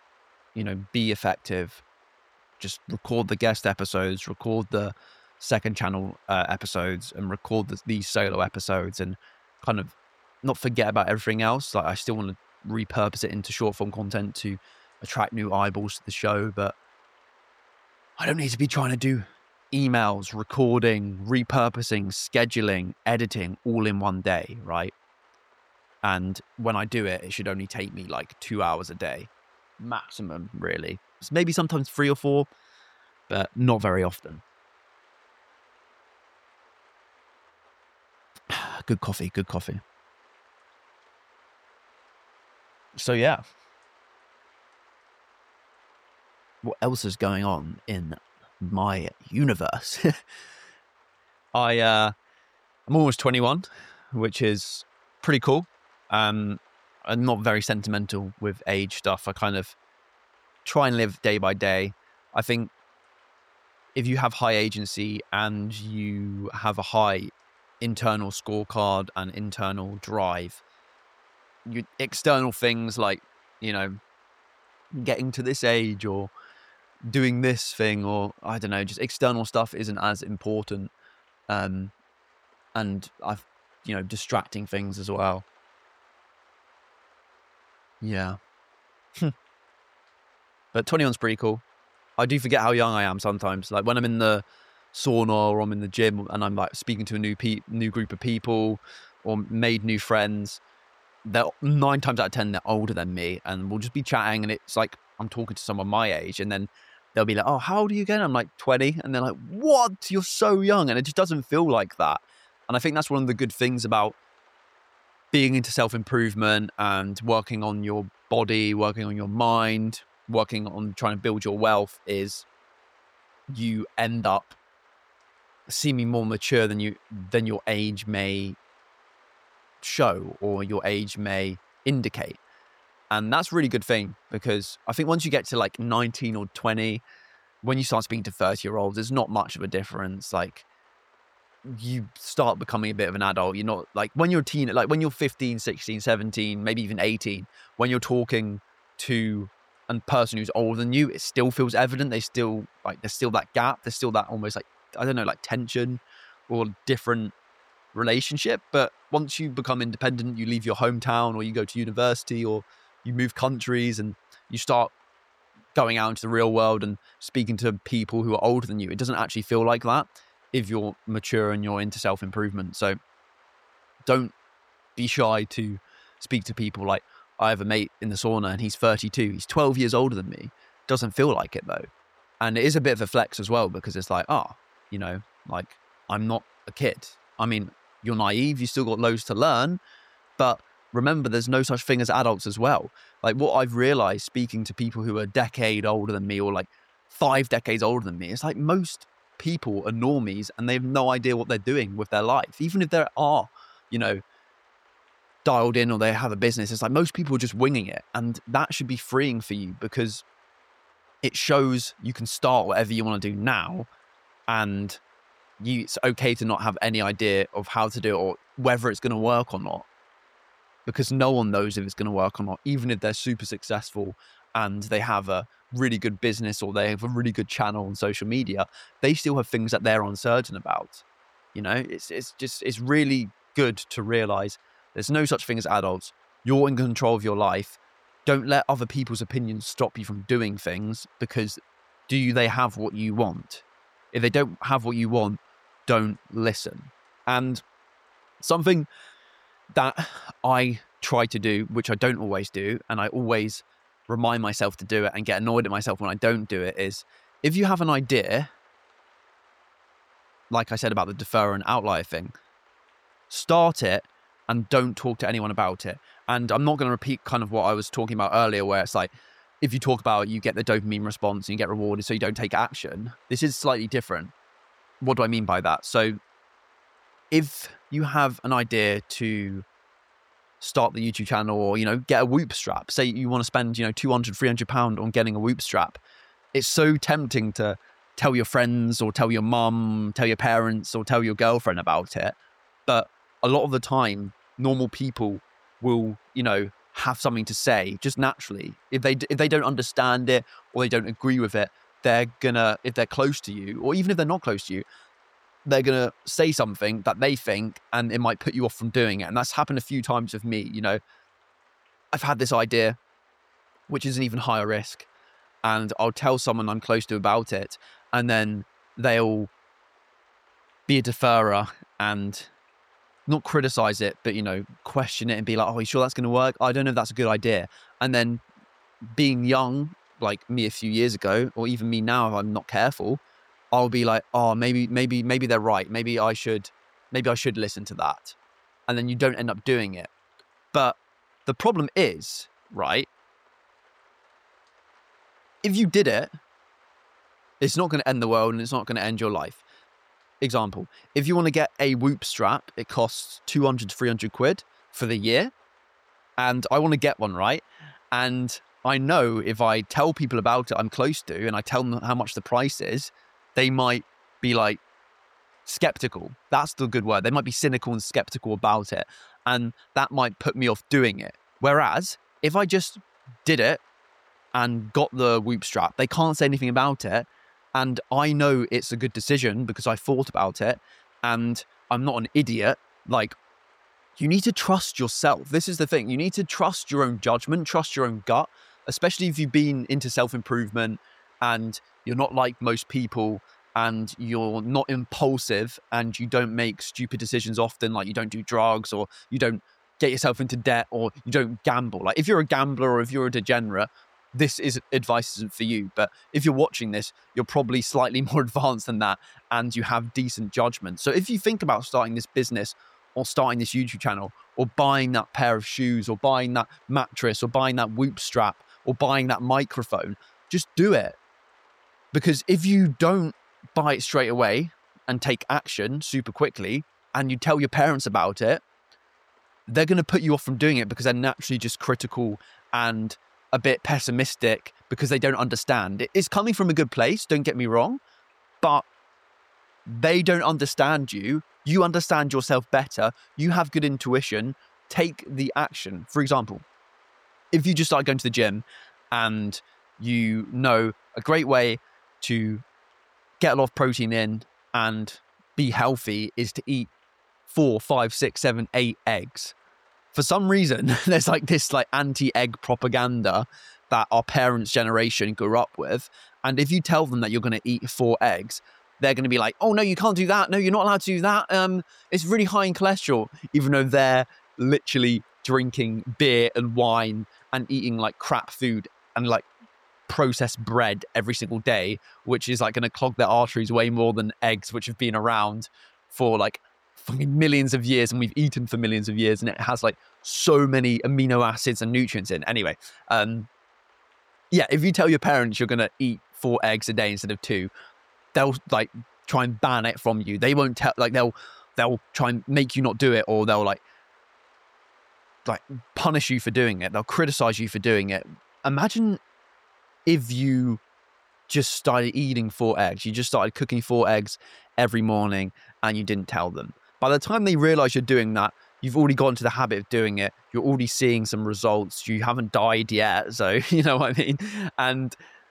be effective. Just record the guest episodes, record the second channel episodes, and record these solo episodes, and kind of not forget about everything else. Like I still want to repurpose it into short form content to attract new eyeballs to the show, but I don't need to be trying to do emails, recording, repurposing, scheduling, editing all in one day, right? And when I do it, it should only take me like 2 hours a day, maximum, really. Maybe sometimes 3 or 4, but not very often. Good coffee. So yeah. What else is going on in my universe? I'm almost 21, which is pretty cool. I'm not very sentimental with age stuff. I kind of try and live day by day. I think if you have high agency and you have a high internal scorecard and internal drive, external things like, getting to this age or doing this thing, or I don't know, just external stuff isn't as important. And I've, distracting things as well. Yeah. But 21's pretty cool. I do forget how young I am sometimes. Like when I'm in the sauna or I'm in the gym and I'm like speaking to a new group of people or made new friends, they're 9 times out of 10, they're older than me, and we'll just be chatting and it's like I'm talking to someone my age, and then they'll be like, oh, how old are you again? I'm like 20. And they're like, what? You're so young. And it just doesn't feel like that. And I think that's one of the good things about being into self-improvement and working on your body, working on your mind, working on trying to build your wealth, is you end up seeming more mature than your age may show or your age may indicate. And that's a really good thing, because I think once you get to like 19 or 20, when you start speaking to 30-year-olds, there's not much of a difference. Like, you start becoming a bit of an adult. You're not like when you're a teen, like when you're 15, 16, 17, maybe even 18, when you're talking to a person who's older than you, it still feels evident. There's still that gap. There's still that almost like, I don't know, like tension or different relationship. But once you become independent, you leave your hometown or you go to university or you move countries and you start going out into the real world and speaking to people who are older than you, it doesn't actually feel like that if you're mature and you're into self-improvement. So don't be shy to speak to people. Like, I have a mate in the sauna and he's 32. He's 12 years older than me. Doesn't feel like it though. And it is a bit of a flex as well, because it's like, like, I'm not a kid. I mean, you're naive. You still got loads to learn. But remember, there's no such thing as adults as well. Like, what I've realized speaking to people who are a decade older than me or like 5 decades older than me, it's like most people are normies and they have no idea what they're doing with their life. Even if they are, dialed in or they have a business, it's like most people are just winging it. And that should be freeing for you, because it shows you can start whatever you want to do now, and it's okay to not have any idea of how to do it or whether it's going to work or not, because no one knows if it's going to work or not. Even if they're super successful and they have a really good business or they have a really good channel on social media, they still have things that they're uncertain about. It's really good to realize there's no such thing as adults. You're in control of your life. Don't let other people's opinions stop you from doing things, because they have what you want? If they don't have what you want, don't listen. And something that I try to do, which I don't always do, and I always remind myself to do it and get annoyed at myself when I don't do it, is if you have an idea, like I said about the deferrer and outlier thing, start it and don't talk to anyone about it. And I'm not going to repeat kind of what I was talking about earlier, where it's like, if you talk about it, you get the dopamine response and you get rewarded, so you don't take action. This is slightly different. What do I mean by that? So if you have an idea to start the YouTube channel or, get a Whoop strap, say you want to spend, 200, 300 pounds on getting a Whoop strap, it's so tempting to tell your friends or tell your mum, tell your parents or tell your girlfriend about it. But a lot of the time, normal people will, have something to say just naturally. If they don't understand it or they don't agree with it, they're gonna, if they're close to you, or even if they're not close to you, they're gonna say something that they think, and it might put you off from doing it. And that's happened a few times with me. I've had this idea, which is an even higher risk, and I'll tell someone I'm close to about it, and then they'll be a deferrer and not criticize it, but, question it and be like, oh, are you sure that's going to work? I don't know if that's a good idea. And then being young, like me a few years ago, or even me now, if I'm not careful, I'll be like, oh, maybe they're right. Maybe I should listen to that. And then you don't end up doing it. But the problem is, right, if you did it, it's not going to end the world and it's not going to end your life. Example, if you want to get a Whoop strap, it costs 200 to 300 quid for the year. And I want to get one, right? And I know if I tell people about it I'm close to, and I tell them how much the price is, they might be like skeptical. That's the good word. They might be cynical and skeptical about it. And that might put me off doing it. Whereas if I just did it and got the Whoop strap, they can't say anything about it. And I know it's a good decision because I thought about it and I'm not an idiot. Like, you need to trust yourself. This is the thing. You need to trust your own judgment, trust your own gut, especially if you've been into self-improvement and you're not like most people and you're not impulsive and you don't make stupid decisions often, like you don't do drugs or you don't get yourself into debt or you don't gamble. Like, if you're a gambler or if you're a degenerate, this advice isn't for you. But if you're watching this, you're probably slightly more advanced than that and you have decent judgment. So if you think about starting this business or starting this YouTube channel or buying that pair of shoes or buying that mattress or buying that Whoop strap or buying that microphone, just do it. Because if you don't buy it straight away and take action super quickly and you tell your parents about it, they're going to put you off from doing it because they're naturally just critical and a bit pessimistic because they don't understand. It's coming from a good place, don't get me wrong, but they don't understand you. You understand yourself better. You have good intuition. Take the action. For example, if you just start going to the gym and you know a great way to get a lot of protein in and be healthy is to eat 4, 5, 6, 7, 8 eggs. For some reason, there's like this like anti-egg propaganda that our parents' generation grew up with. And if you tell them that you're going to eat 4 eggs, they're going to be like, oh, no, you can't do that. No, you're not allowed to do that. It's really high in cholesterol, even though they're literally drinking beer and wine and eating like crap food and like processed bread every single day, which is like going to clog their arteries way more than eggs, which have been around for like fucking millions of years, and we've eaten for millions of years, and it has like so many amino acids and nutrients in. Anyway, yeah, if you tell your parents you're going to eat 4 eggs a day instead of 2, they'll like try and ban it from you. They won't tell, like they'll try and make you not do it, or they'll like punish you for doing it. They'll criticize you for doing it. Imagine if you just started eating 4 eggs. You just started cooking 4 eggs every morning and you didn't tell them. By the time they realize you're doing that, you've already got into the habit of doing it. You're already seeing some results. You haven't died yet. So, you know what I mean? And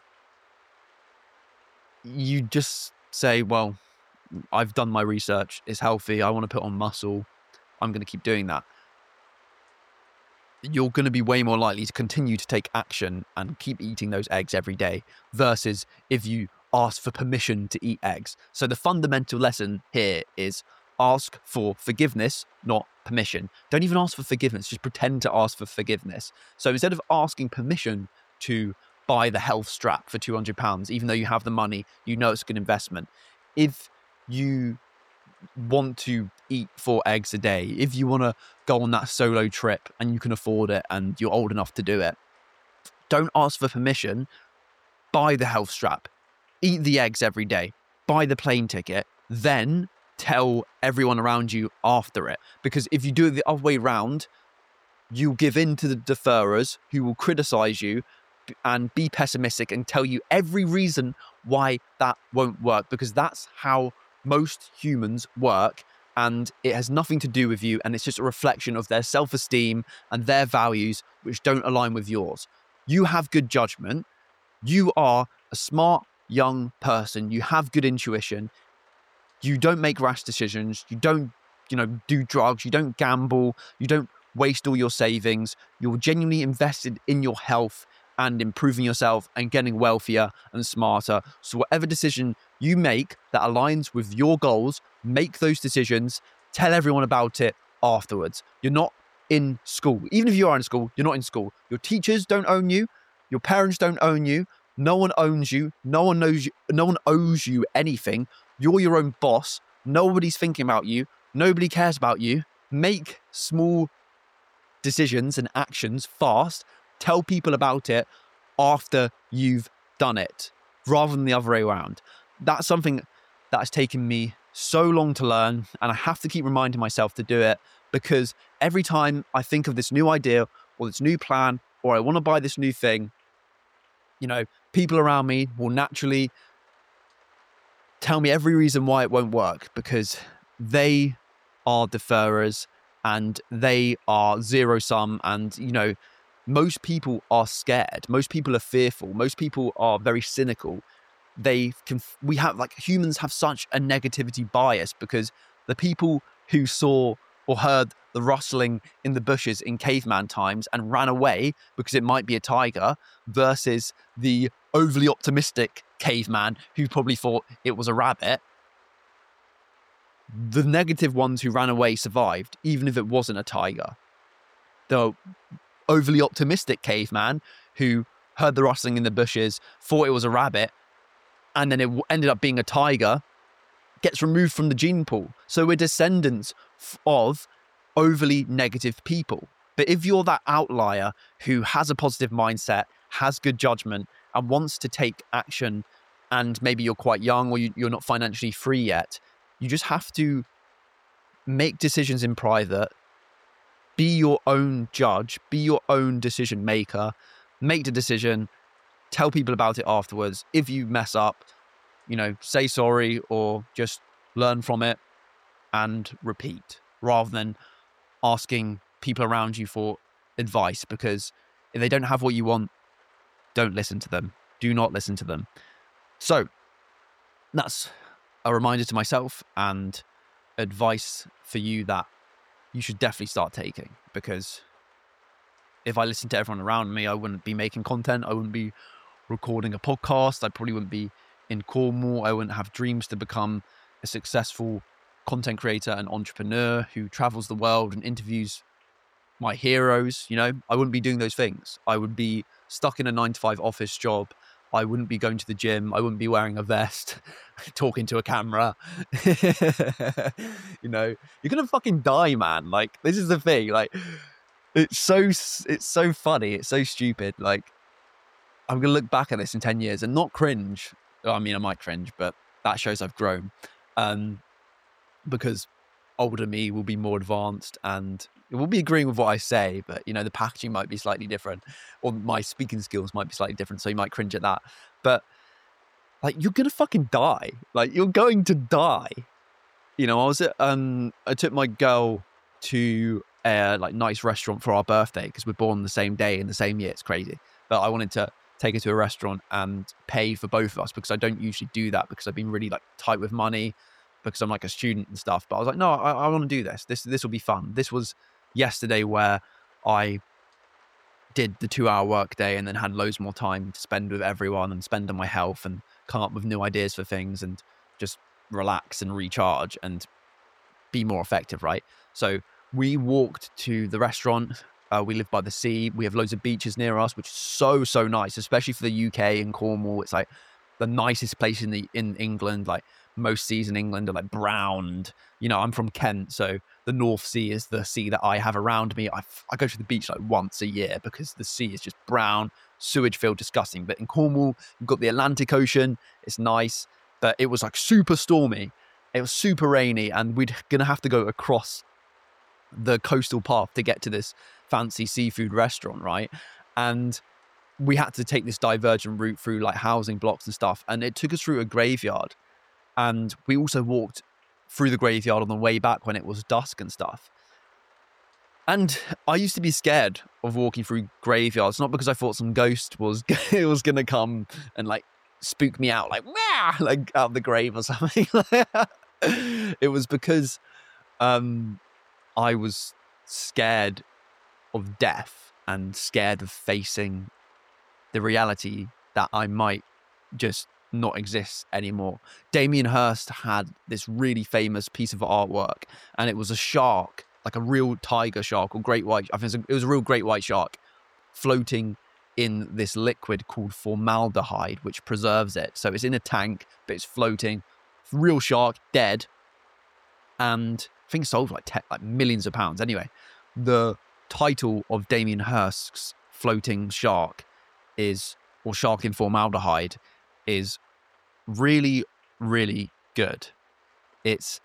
you just say, well, I've done my research. It's healthy. I want to put on muscle. I'm going to keep doing that. You're going to be way more likely to continue to take action and keep eating those eggs every day versus if you ask for permission to eat eggs. So the fundamental lesson here is ask for forgiveness, not permission. Don't even ask for forgiveness. Just pretend to ask for forgiveness. So instead of asking permission to buy the health strap for £200, even though you have the money, you know it's a good investment. If you want to eat 4 eggs a day, if you want to go on that solo trip and you can afford it and you're old enough to do it, don't ask for permission. Buy the health strap, eat the eggs every day, buy the plane ticket, then tell everyone around you after it. Because if you do it the other way around, you'll give in to the deferrers who will criticize you and be pessimistic and tell you every reason why that won't work, because that's how most humans work, and it has nothing to do with you, and it's just a reflection of their self-esteem and their values which don't align with yours. You have good judgment. You are a smart young person. You have good intuition. You don't make rash decisions. You don't, do drugs. You don't gamble. You don't waste all your savings. You're genuinely invested in your health and improving yourself and getting wealthier and smarter. So whatever decision you make that aligns with your goals, make those decisions, tell everyone about it afterwards. You're not in school. Even if you are in school, you're not in school. Your teachers don't own you. Your parents don't own you. No one owns you. No one knows you. No one owes you anything. You're your own boss. Nobody's thinking about you. Nobody cares about you. Make small decisions and actions fast. Tell people about it after you've done it, rather than the other way around. That's something that has taken me so long to learn, and I have to keep reminding myself to do it, because every time I think of this new idea or this new plan, or I want to buy this new thing, people around me will naturally tell me every reason why it won't work, because they are deferrers and they are zero sum, and most people are scared. Most people are fearful. Most people are very cynical. Humans have such a negativity bias, because the people who saw or heard the rustling in the bushes in caveman times and ran away because it might be a tiger, versus the overly optimistic caveman who probably thought it was a rabbit. The negative ones who ran away survived, even if it wasn't a tiger. The overly optimistic caveman who heard the rustling in the bushes, thought it was a rabbit, and then it ended up being a tiger, gets removed from the gene pool. So we're descendants of overly negative people. But if you're that outlier who has a positive mindset, has good judgment, and wants to take action, and maybe you're quite young or you're not financially free yet, you just have to make decisions in private. Be your own judge, be your own decision maker, make the decision, tell people about it afterwards. If you mess up, say sorry or just learn from it and repeat, rather than asking people around you for advice, because if they don't have what you want, don't listen to them. Do not listen to them. So that's a reminder to myself and advice for you that you should definitely start taking, because if I listened to everyone around me, I wouldn't be making content. I wouldn't be recording a podcast. I probably wouldn't be in Cornwall. I wouldn't have dreams to become a successful content creator and entrepreneur who travels the world and interviews my heroes. I wouldn't be doing those things. I would be stuck in a 9-to-5 office job. I wouldn't be going to the gym. I wouldn't be wearing a vest, talking to a camera. You're gonna fucking die, man. Like, this is the thing. Like, it's so funny. It's so stupid. Like, I'm gonna look back at this in 10 years and not cringe. I mean, I might cringe, but that shows I've grown. Because older me will be more advanced and it will be agreeing with what I say, but the packaging might be slightly different, or my speaking skills might be slightly different, so you might cringe at that. But like, you're gonna fucking die. Like, you're going to die. I took my girl to a nice restaurant for our birthday because we're born the same day in the same year. It's crazy, but I wanted to take her to a restaurant and pay for both of us, because I don't usually do that, because I've been really tight with money, because I'm a student and stuff. But I was like, no, I want to do this. This will be fun. This was yesterday where I did the 2-hour work day and then had loads more time to spend with everyone and spend on my health and come up with new ideas for things and just relax and recharge and be more effective, right? So we walked to the restaurant. We live by the sea. We have loads of beaches near us, which is so nice, especially for the UK and Cornwall. It's the nicest place in England. Most seas in England are brown. I'm from Kent, so the North Sea is the sea that I have around me. I go to the beach once a year because the sea is just brown, sewage filled, disgusting. But in Cornwall, you've got the Atlantic Ocean. It's nice, but it was super stormy. It was super rainy, and we're gonna have to go across the coastal path to get to this fancy seafood restaurant, right? And we had to take this divergent route through housing blocks and stuff, and it took us through a graveyard. And we also walked through the graveyard on the way back when it was dusk and stuff. And I used to be scared of walking through graveyards, not because I thought some ghost was going to come and spook me out, out of the grave or something. It was because I was scared of death and scared of facing the reality that I might just not exist anymore. Damien Hirst had this really famous piece of artwork, and it was a shark, a real tiger shark or great white. I think it was a real great white shark floating in this liquid called formaldehyde, which preserves it. So it's in a tank, but it's floating. Real shark, dead, and I think sold for millions of pounds. Anyway, the title of Damien Hirst's floating shark or shark in formaldehyde is really, really good. It's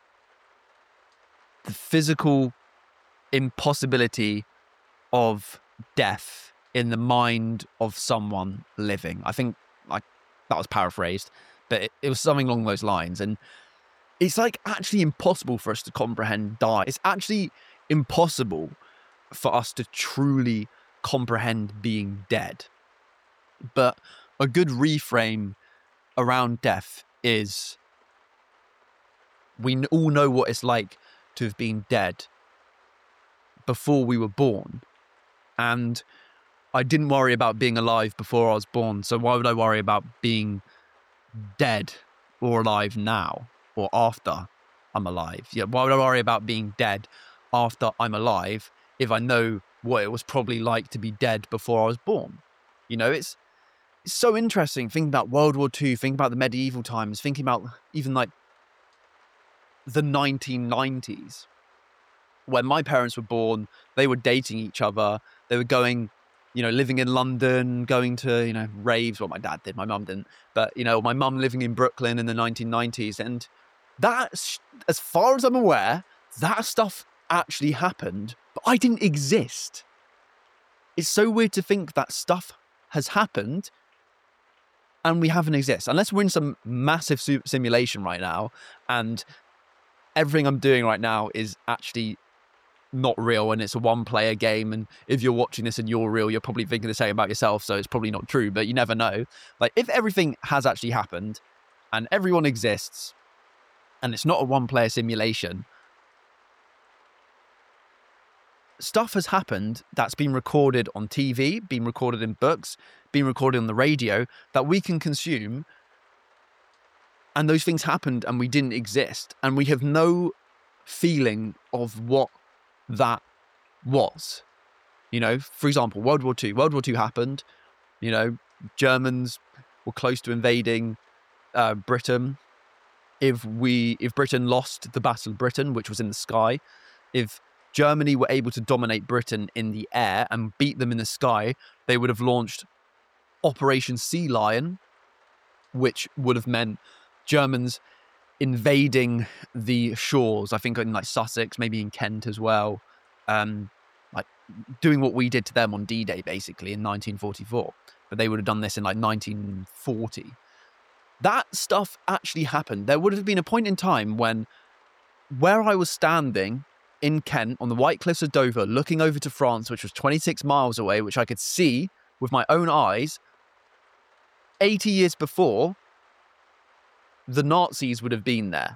the physical impossibility of death in the mind of someone living. I think that was paraphrased, but it was something along those lines. And it's actually impossible for us to comprehend die. It's actually impossible for us to truly comprehend being dead. But a good reframe around death is, we all know what it's like to have been dead before we were born. And I didn't worry about being alive before I was born, so why would I worry about being dead or alive now or after I'm alive? Yeah, why would I worry about being dead after I'm alive if I know what it was probably like to be dead before I was born? It's so interesting thinking about World War II, thinking about the medieval times, thinking about even the 1990s. When my parents were born, they were dating each other. They were going, living in London, going to, raves. Well, my dad did, my mum didn't. But, my mum living in Brooklyn in the 1990s. And that, as far as I'm aware, that stuff actually happened, but I didn't exist. it's so weird to think that stuff has happened and we haven't exist. Unless we're in some massive simulation right now and everything I'm doing right now is actually not real and it's a one-player game, and if you're watching this and you're real, you're probably thinking the same about yourself, so it's probably not true, but you never know. Like, if everything has actually happened and everyone exists and it's not a one-player simulation, stuff has happened that's been recorded on TV, been recorded in books, been recorded on the radio that we can consume, and those things happened and we didn't exist, and we have no feeling of what that was. You know, for example, World War II. World War II happened. You know, Germans were close to invading Britain. If Britain lost the Battle of Britain, which was in the sky, if Germany were able to dominate Britain in the air and beat them in the sky, they would have launched Operation Sea Lion, which would have meant Germans invading the shores, I think in like Sussex, maybe in Kent as well, like doing what we did to them on D-Day basically in 1944, but they would have done this in like 1940. That stuff actually happened. There would have been a point in time when, where I was standing in Kent on the White Cliffs of Dover, looking over to France, which was 26 miles away, which I could see with my own eyes, 80 years before, the Nazis would have been there.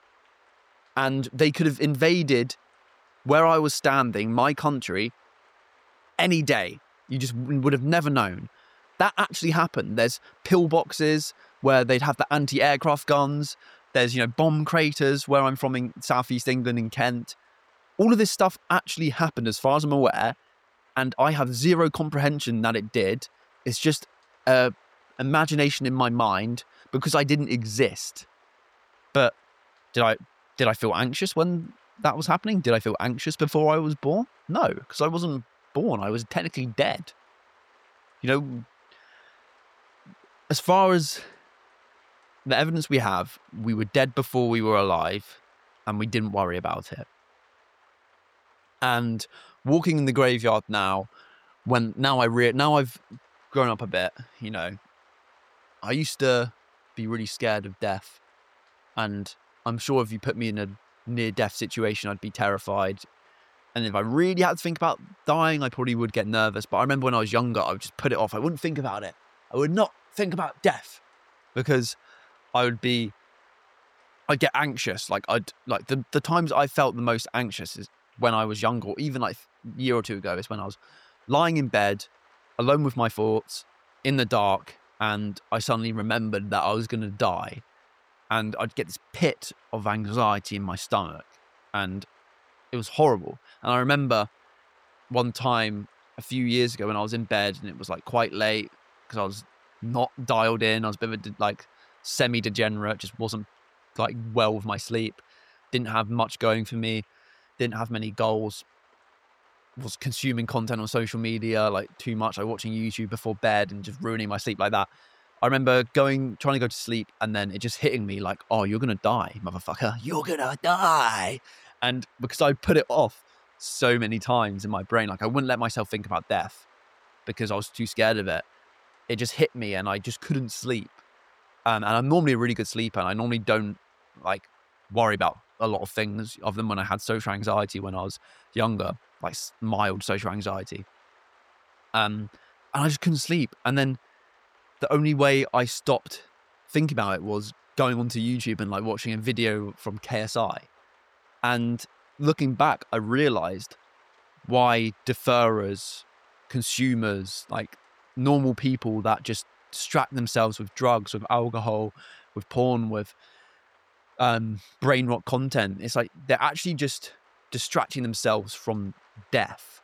And they could have invaded where I was standing, my country, any day. You just would have never known. That actually happened. There's pillboxes where they'd have the anti-aircraft guns. There's, you know, bomb craters where I'm from in southeast England, in Kent. All of this stuff actually happened as far as I'm aware, and I have zero comprehension that it did. It's just imagination in my mind because I didn't exist. But did I feel anxious when that was happening? Did I feel anxious before I was born? No, because I wasn't born. I was technically dead. You know, as far as the evidence we have, we were dead before we were alive, and we didn't worry about it. And walking in the graveyard now, now I've grown up a bit, you know, I used to be really scared of death, and I'm sure if you put me in a near-death situation, I'd be terrified. And if I really had to think about dying, I probably would get nervous. But I remember when I was younger, I would just put it off. I wouldn't think about it. I would not think about death because I'd get anxious. Like the times I felt the most anxious is when I was younger, or even like a year or two ago, is when I was lying in bed, alone with my thoughts, in the dark, and I suddenly remembered that I was going to die. And I'd get this pit of anxiety in my stomach, and it was horrible. And I remember one time a few years ago when I was in bed and it was like quite late because I was not dialed in. I was a bit of a like semi-degenerate, just wasn't like well with my sleep. Didn't have much going for me. Didn't have many goals. Was consuming content on social media like too much, like watching YouTube before bed and just ruining my sleep like that. I remember trying to go to sleep, and then it just hitting me like, oh, you're going to die, motherfucker. You're going to die. And because I put it off so many times in my brain, like I wouldn't let myself think about death because I was too scared of it. It just hit me and I just couldn't sleep. And I'm normally a really good sleeper, and I normally don't like worry about a lot of things other than when I had social anxiety when I was younger, like mild social anxiety. And I just couldn't sleep. And then the only way I stopped thinking about it was going onto YouTube and like watching a video from KSI. And looking back, I realized why deferrers, consumers, like normal people that just distract themselves with drugs, with alcohol, with porn, with brain rot content. It's like they're actually just distracting themselves from death,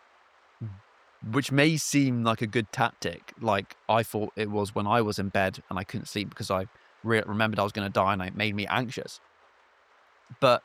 which may seem like a good tactic. Like I thought it was when I was in bed and I couldn't sleep because I remembered I was going to die, and it made me anxious. But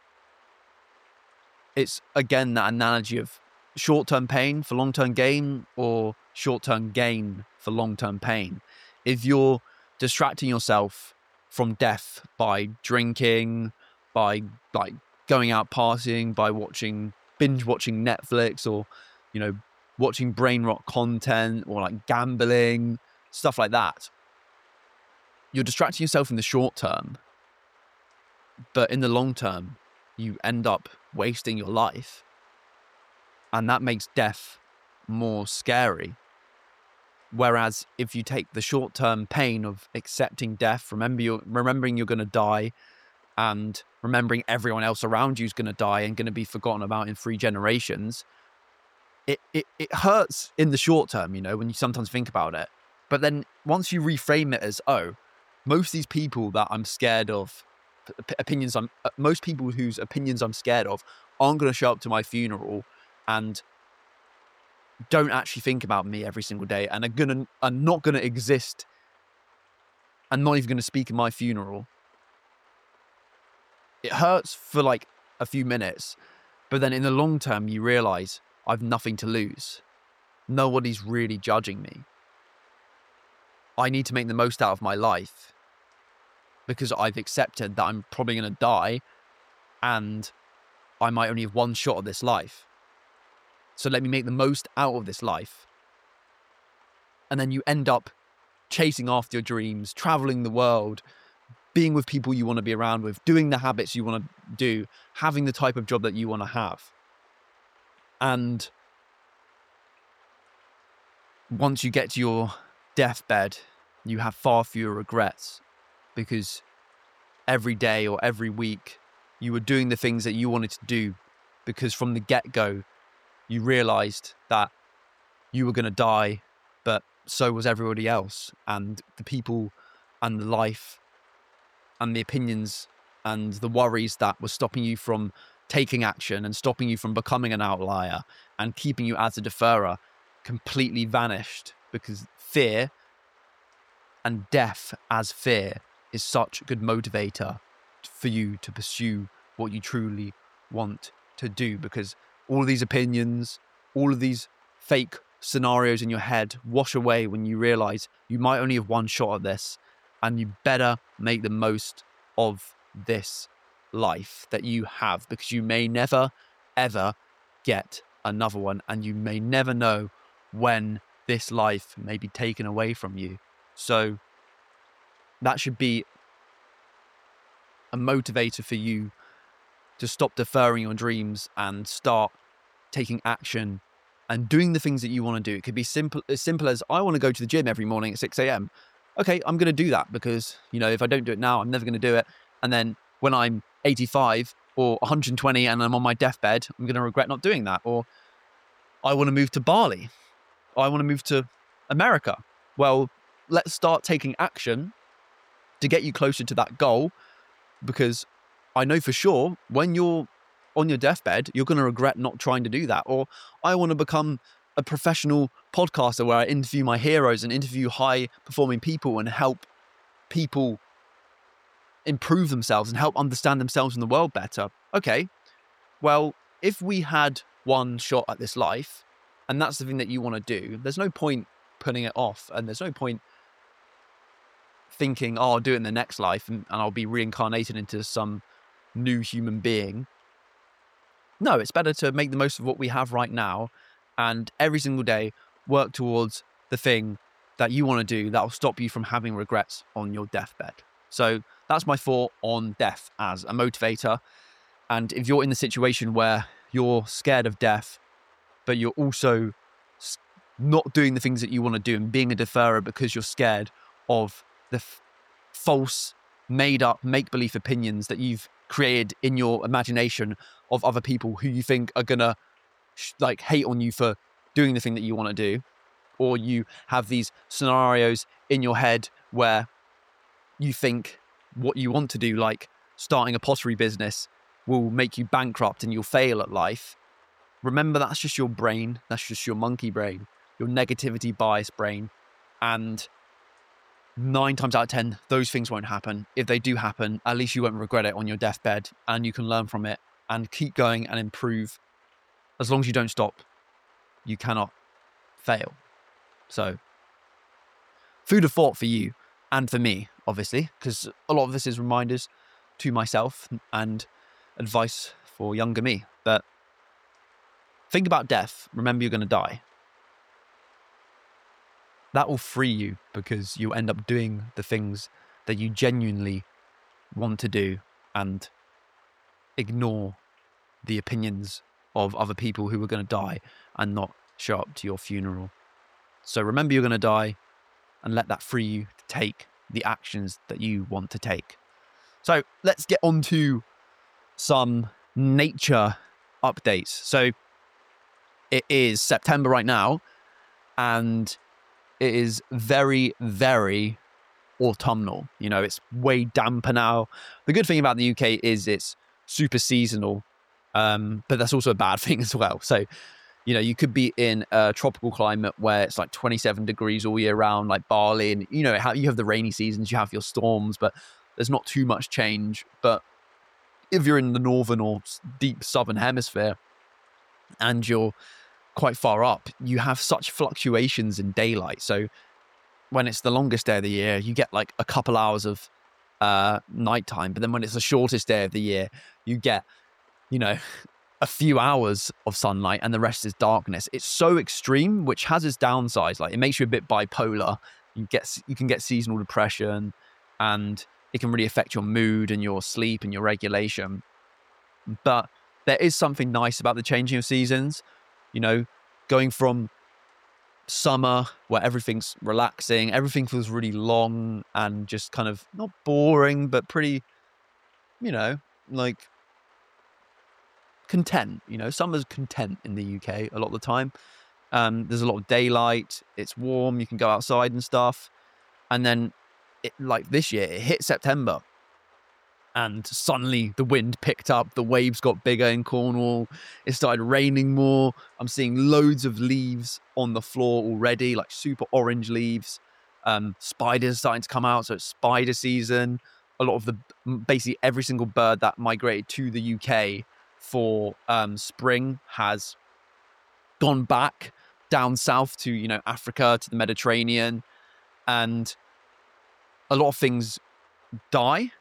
it's again that analogy of short-term pain for long-term gain, or short-term gain for long-term pain. If you're distracting yourself from death by drinking, by like going out partying, by binge watching Netflix, or, you know, watching brain rot content or like gambling, stuff like that, you're distracting yourself in the short term, but in the long term, you end up wasting your life. And that makes death more scary. Whereas if you take the short-term pain of accepting death, remembering you're going to die, and remembering everyone else around you is going to die and going to be forgotten about in 3 generations, it hurts in the short term, you know, when you sometimes think about it. But then once you reframe it as, oh, most of these people that I'm scared of, most people whose opinions I'm scared of aren't going to show up to my funeral and don't actually think about me every single day and are not going to exist and not even going to speak in my funeral. It hurts for like a few minutes, but then in the long term, you realize I've nothing to lose. Nobody's really judging me. I need to make the most out of my life because I've accepted that I'm probably going to die and I might only have one shot at this life. So let me make the most out of this life. And then you end up chasing after your dreams, traveling the world, being with people you want to be around with, doing the habits you want to do, having the type of job that you want to have. And once you get to your deathbed, you have far fewer regrets because every day or every week you were doing the things that you wanted to do because from the get-go, you realized that you were going to die, but so was everybody else. And the people and the life and the opinions and the worries that were stopping you from taking action and stopping you from becoming an outlier and keeping you as a deferrer completely vanished because fear and death as fear is such a good motivator for you to pursue what you truly want to do, because all of these opinions, all of these fake scenarios in your head wash away when you realize you might only have one shot at this and you better make the most of this life that you have, because you may never, ever get another one and you may never know when this life may be taken away from you. So that should be a motivator for you to stop deferring your dreams and start taking action and doing the things that you want to do. It could be as simple as, I want to go to the gym every morning at 6 a.m. Okay, I'm going to do that because, you know, if I don't do it now, I'm never going to do it. And then when I'm 85 or 120 and I'm on my deathbed, I'm going to regret not doing that. Or I want to move to Bali. I want to move to America. Well, let's start taking action to get you closer to that goal, because I know for sure when you're on your deathbed, you're going to regret not trying to do that. Or I want to become a professional podcaster where I interview my heroes and interview high performing people and help people improve themselves and help understand themselves and the world better. Okay, well, if we had one shot at this life and that's the thing that you want to do, there's no point putting it off, and there's no point thinking, oh, I'll do it in the next life and I'll be reincarnated into some new human being. No, it's better to make the most of what we have right now and every single day work towards the thing that you want to do that will stop you from having regrets on your deathbed. So that's my thought on death as a motivator. And if you're in the situation where you're scared of death, but you're also not doing the things that you want to do and being a deferrer because you're scared of the false, made-up, make-believe opinions that you've created in your imagination of other people who you think are gonna hate on you for doing the thing that you want to do, or you have these scenarios in your head where you think what you want to do, like starting a pottery business, will make you bankrupt and you'll fail at life. Remember, that's just your brain. That's just your monkey brain, your negativity bias brain. And 9 times out of 10, those things won't happen. If they do happen, at least you won't regret it on your deathbed and you can learn from it and keep going and improve. As long as you don't stop, you cannot fail. So, food of thought for you and for me, obviously, because a lot of this is reminders to myself and advice for younger me. But think about death. Remember, you're going to die. that will free you because you end up doing the things that you genuinely want to do and ignore the opinions of other people who are going to die and not show up to your funeral. So remember you're going to die and let that free you to take the actions that you want to take. So let's get on to some nature updates. So it is September right now, and it is very, very autumnal. You know, it's way damper now. The good thing about the UK is it's super seasonal, but that's also a bad thing as well. So, you know, you could be in a tropical climate where it's like 27 degrees all year round, like Bali, and, you know, you have the rainy seasons, you have your storms, but there's not too much change. But if you're in the northern or deep southern hemisphere and you're quite far up, you have such fluctuations in daylight. So when it's the longest day of the year, you get like a couple hours of nighttime. But then when it's the shortest day of the year, you get, you know, a few hours of sunlight and the rest is darkness. It's so extreme, which has its downsides. Like, it makes you a bit bipolar. You can get seasonal depression, and it can really affect your mood and your sleep and your regulation. But there is something nice about the changing of seasons. You know, going from summer where everything's relaxing, everything feels really long and just kind of not boring, but pretty, you know, like content. You know, summer's content in the UK a lot of the time. There's a lot of daylight, it's warm, you can go outside and stuff. And then like this year, it hit September and suddenly the wind picked up, the waves got bigger in Cornwall, it started raining more. I'm seeing loads of leaves on the floor already, like super orange leaves. Spiders starting to come out, so it's spider season. A lot of basically every single bird that migrated to the UK for spring has gone back down south to, you know, Africa, to the Mediterranean. And a lot of things die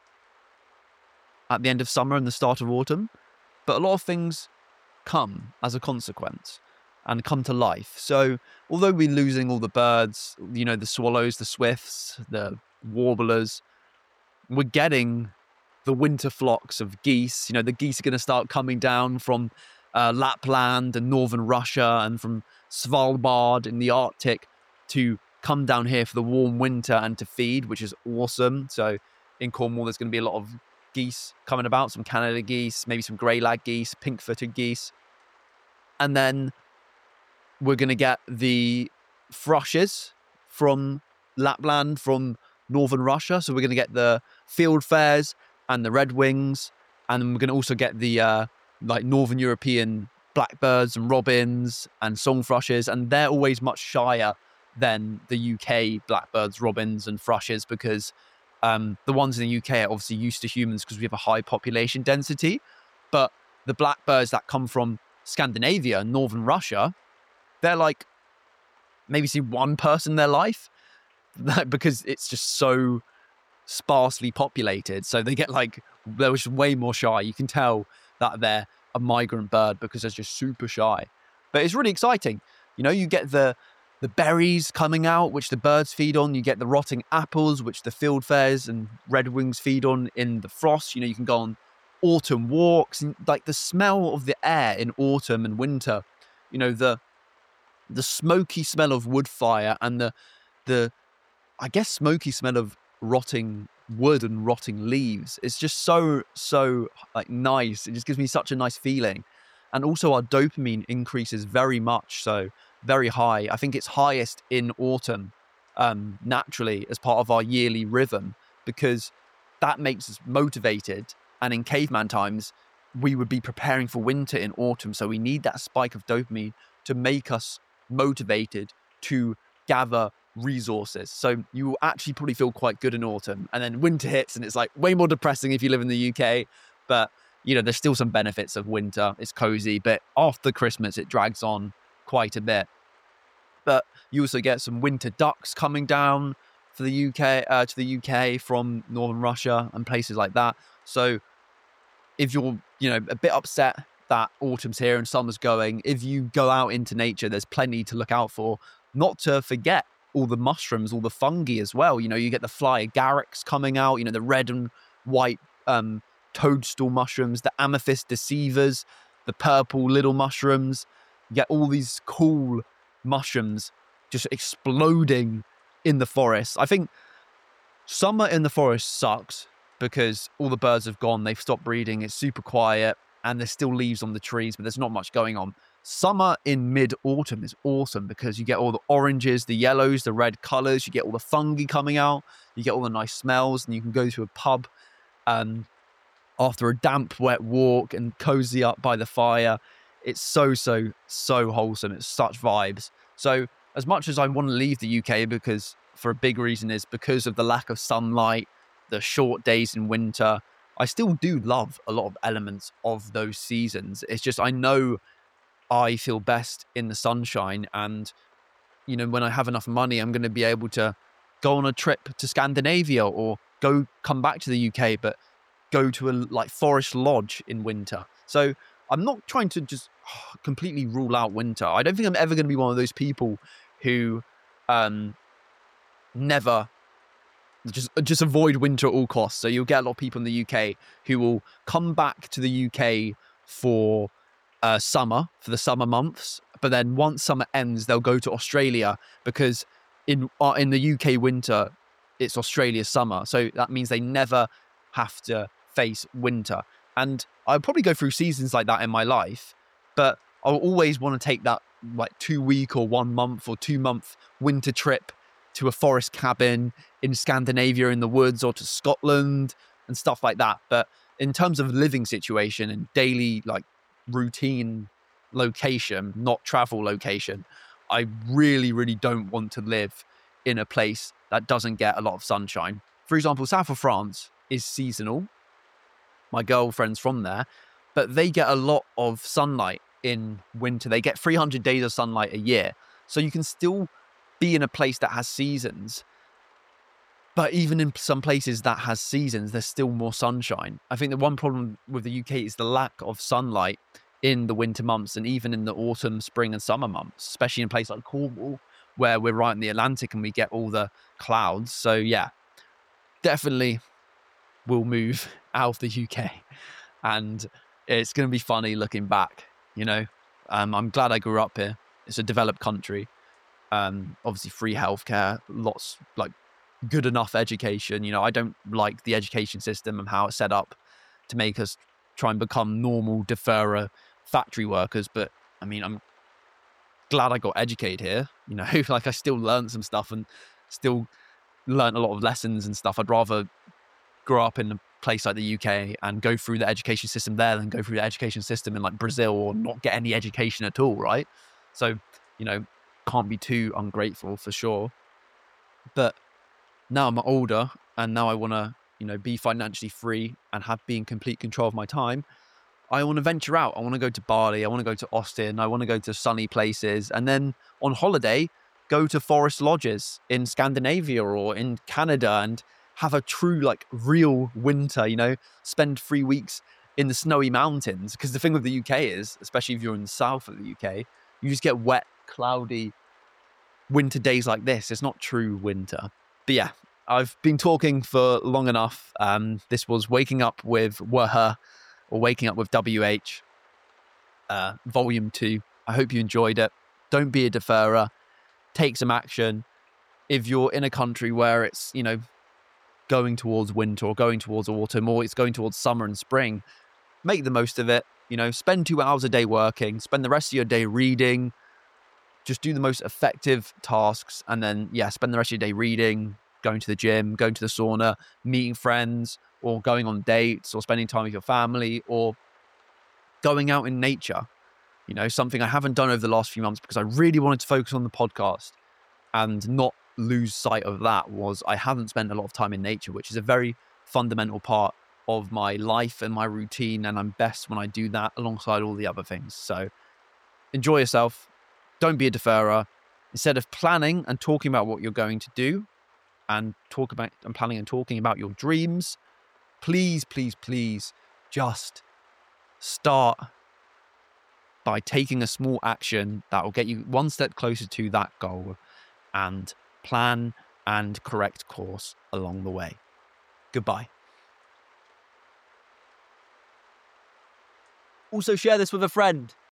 at the end of summer and the start of autumn, but a lot of things come as a consequence and come to life. So although we're losing all the birds, you know, the swallows, the swifts, the warblers, we're getting the winter flocks of geese. You know, the geese are going to start coming down from Lapland and northern Russia and from Svalbard in the Arctic to come down here for the warm winter and to feed, which is awesome. So in Cornwall, there's going to be a lot of geese coming about, some Canada geese, maybe some grey lag geese, pink-footed geese. And then we're going to get the thrushes from Lapland, from northern Russia. So we're going to get the fieldfares and the redwings. And we're going to also get the like northern European blackbirds and robins and song thrushes. And they're always much shyer than the UK blackbirds, robins and thrushes, because the ones in the UK are obviously used to humans because we have a high population density. But the blackbirds that come from Scandinavia and northern Russia, they're like maybe see one person in their life because it's just so sparsely populated. So they get like, they're just way more shy. You can tell that they're a migrant bird because they're just super shy. But it's really exciting. You know, you get the berries coming out, which the birds feed on. You get the rotting apples, which the fieldfares and redwings feed on in the frost. You know, you can go on autumn walks, and like the smell of the air in autumn and winter, you know, the smoky smell of wood fire and the I guess smoky smell of rotting wood and rotting leaves. It's just so like nice. It just gives me such a nice feeling. And also our dopamine increases very much, so very high. I think it's highest in autumn naturally as part of our yearly rhythm, because that makes us motivated. And in caveman times, we would be preparing for winter in autumn. So we need that spike of dopamine to make us motivated to gather resources. So you will actually probably feel quite good in autumn. And then winter hits and it's like way more depressing if you live in the UK. But, you know, there's still some benefits of winter. It's cozy. But after Christmas, it drags on quite a bit. But you also get some winter ducks coming down for the UK to the UK from northern Russia and places like that. So if you're, you know, a bit upset that autumn's here and summer's going, if you go out into nature, there's plenty to look out for. Not to forget all the mushrooms, all the fungi as well. You get the fly agarics coming out, the red and white toadstool mushrooms, the amethyst deceivers, the purple little mushrooms. You get all these cool mushrooms just exploding in the forest. I think summer in the forest sucks because all the birds have gone, they've stopped breeding, it's super quiet, and there's still leaves on the trees, but there's not much going on. Summer in mid-autumn is awesome because you get all the oranges, the yellows, the red colours, you get all the fungi coming out, you get all the nice smells, and you can go to a pub after a damp, wet walk and cozy up by the fire. It's so wholesome. It's such vibes. So as much as I want to leave the UK, because for a big reason is because of the lack of sunlight, the short days in winter, I still do love a lot of elements of those seasons. It's just I know I feel best in the sunshine, and when I have enough money, I'm going to be able to go on a trip to Scandinavia or come back to the UK, but go to a forest lodge in winter. So I'm not trying to just completely rule out winter. I don't think I'm ever going to be one of those people who never just avoid winter at all costs. So you'll get a lot of people in the UK who will come back to the UK for summer, for the summer months, but then once summer ends, they'll go to Australia because in the UK winter, it's Australia's summer. So that means they never have to face winter. And I'll probably go through seasons like that in my life, but I'll always want to take that 2 week or 1 month or 2 month winter trip to a forest cabin in Scandinavia in the woods, or to Scotland and stuff like that. But in terms of living situation and daily routine location, not travel location, I really, really don't want to live in a place that doesn't get a lot of sunshine. For example, south of France is seasonal. My girlfriend's from there, but they get a lot of sunlight in winter. They get 300 days of sunlight a year. So you can still be in a place that has seasons, but even in some places that has seasons, there's still more sunshine. I think the one problem with the UK is the lack of sunlight in the winter months, and even in the autumn, spring and summer months, especially in a place like Cornwall, where we're right in the Atlantic and we get all the clouds. So yeah, definitely will move out of the UK, and it's going to be funny looking back. I'm glad I grew up here. It's a developed country, obviously free healthcare, lots good enough education. I don't like the education system and how it's set up to make us try and become normal deferrer factory workers, but I mean, I'm glad I got educated here. I still learned some stuff and still learned a lot of lessons and stuff. I'd rather grow up in a place like the UK and go through the education system there than go through the education system in Brazil, or not get any education at all, right? So, can't be too ungrateful for sure. But now I'm older and now I want to, be financially free and be in complete control of my time. I want to venture out. I want to go to Bali. I want to go to Austin. I want to go to sunny places. And then on holiday, go to forest lodges in Scandinavia or in Canada and have a true, real winter, spend 3 weeks in the snowy mountains. Because the thing with the UK is, especially if you're in the south of the UK, you just get wet, cloudy winter days like this. It's not true winter. But yeah, I've been talking for long enough. This was Waking Up with WH, or Waking Up with WH, Volume 2. I hope you enjoyed it. Don't be a deferrer. Take some action. If you're in a country where it's, going towards winter or going towards autumn, or it's going towards summer and spring, make the most of it. Spend 2 hours a day working, spend the rest of your day reading, just do the most effective tasks, and then, spend the rest of your day reading, going to the gym, going to the sauna, meeting friends, or going on dates, or spending time with your family, or going out in nature. Something I haven't done over the last few months because I really wanted to focus on the podcast and not lose sight of that, was I haven't spent a lot of time in nature, which is a very fundamental part of my life and my routine, and I'm best when I do that alongside all the other things. So enjoy yourself. Don't be a deferrer. Instead of planning and talking about what you're going to do and planning and talking about your dreams, please just start by taking a small action that will get you one step closer to that goal, and plan and correct course along the way. Goodbye. Also, share this with a friend.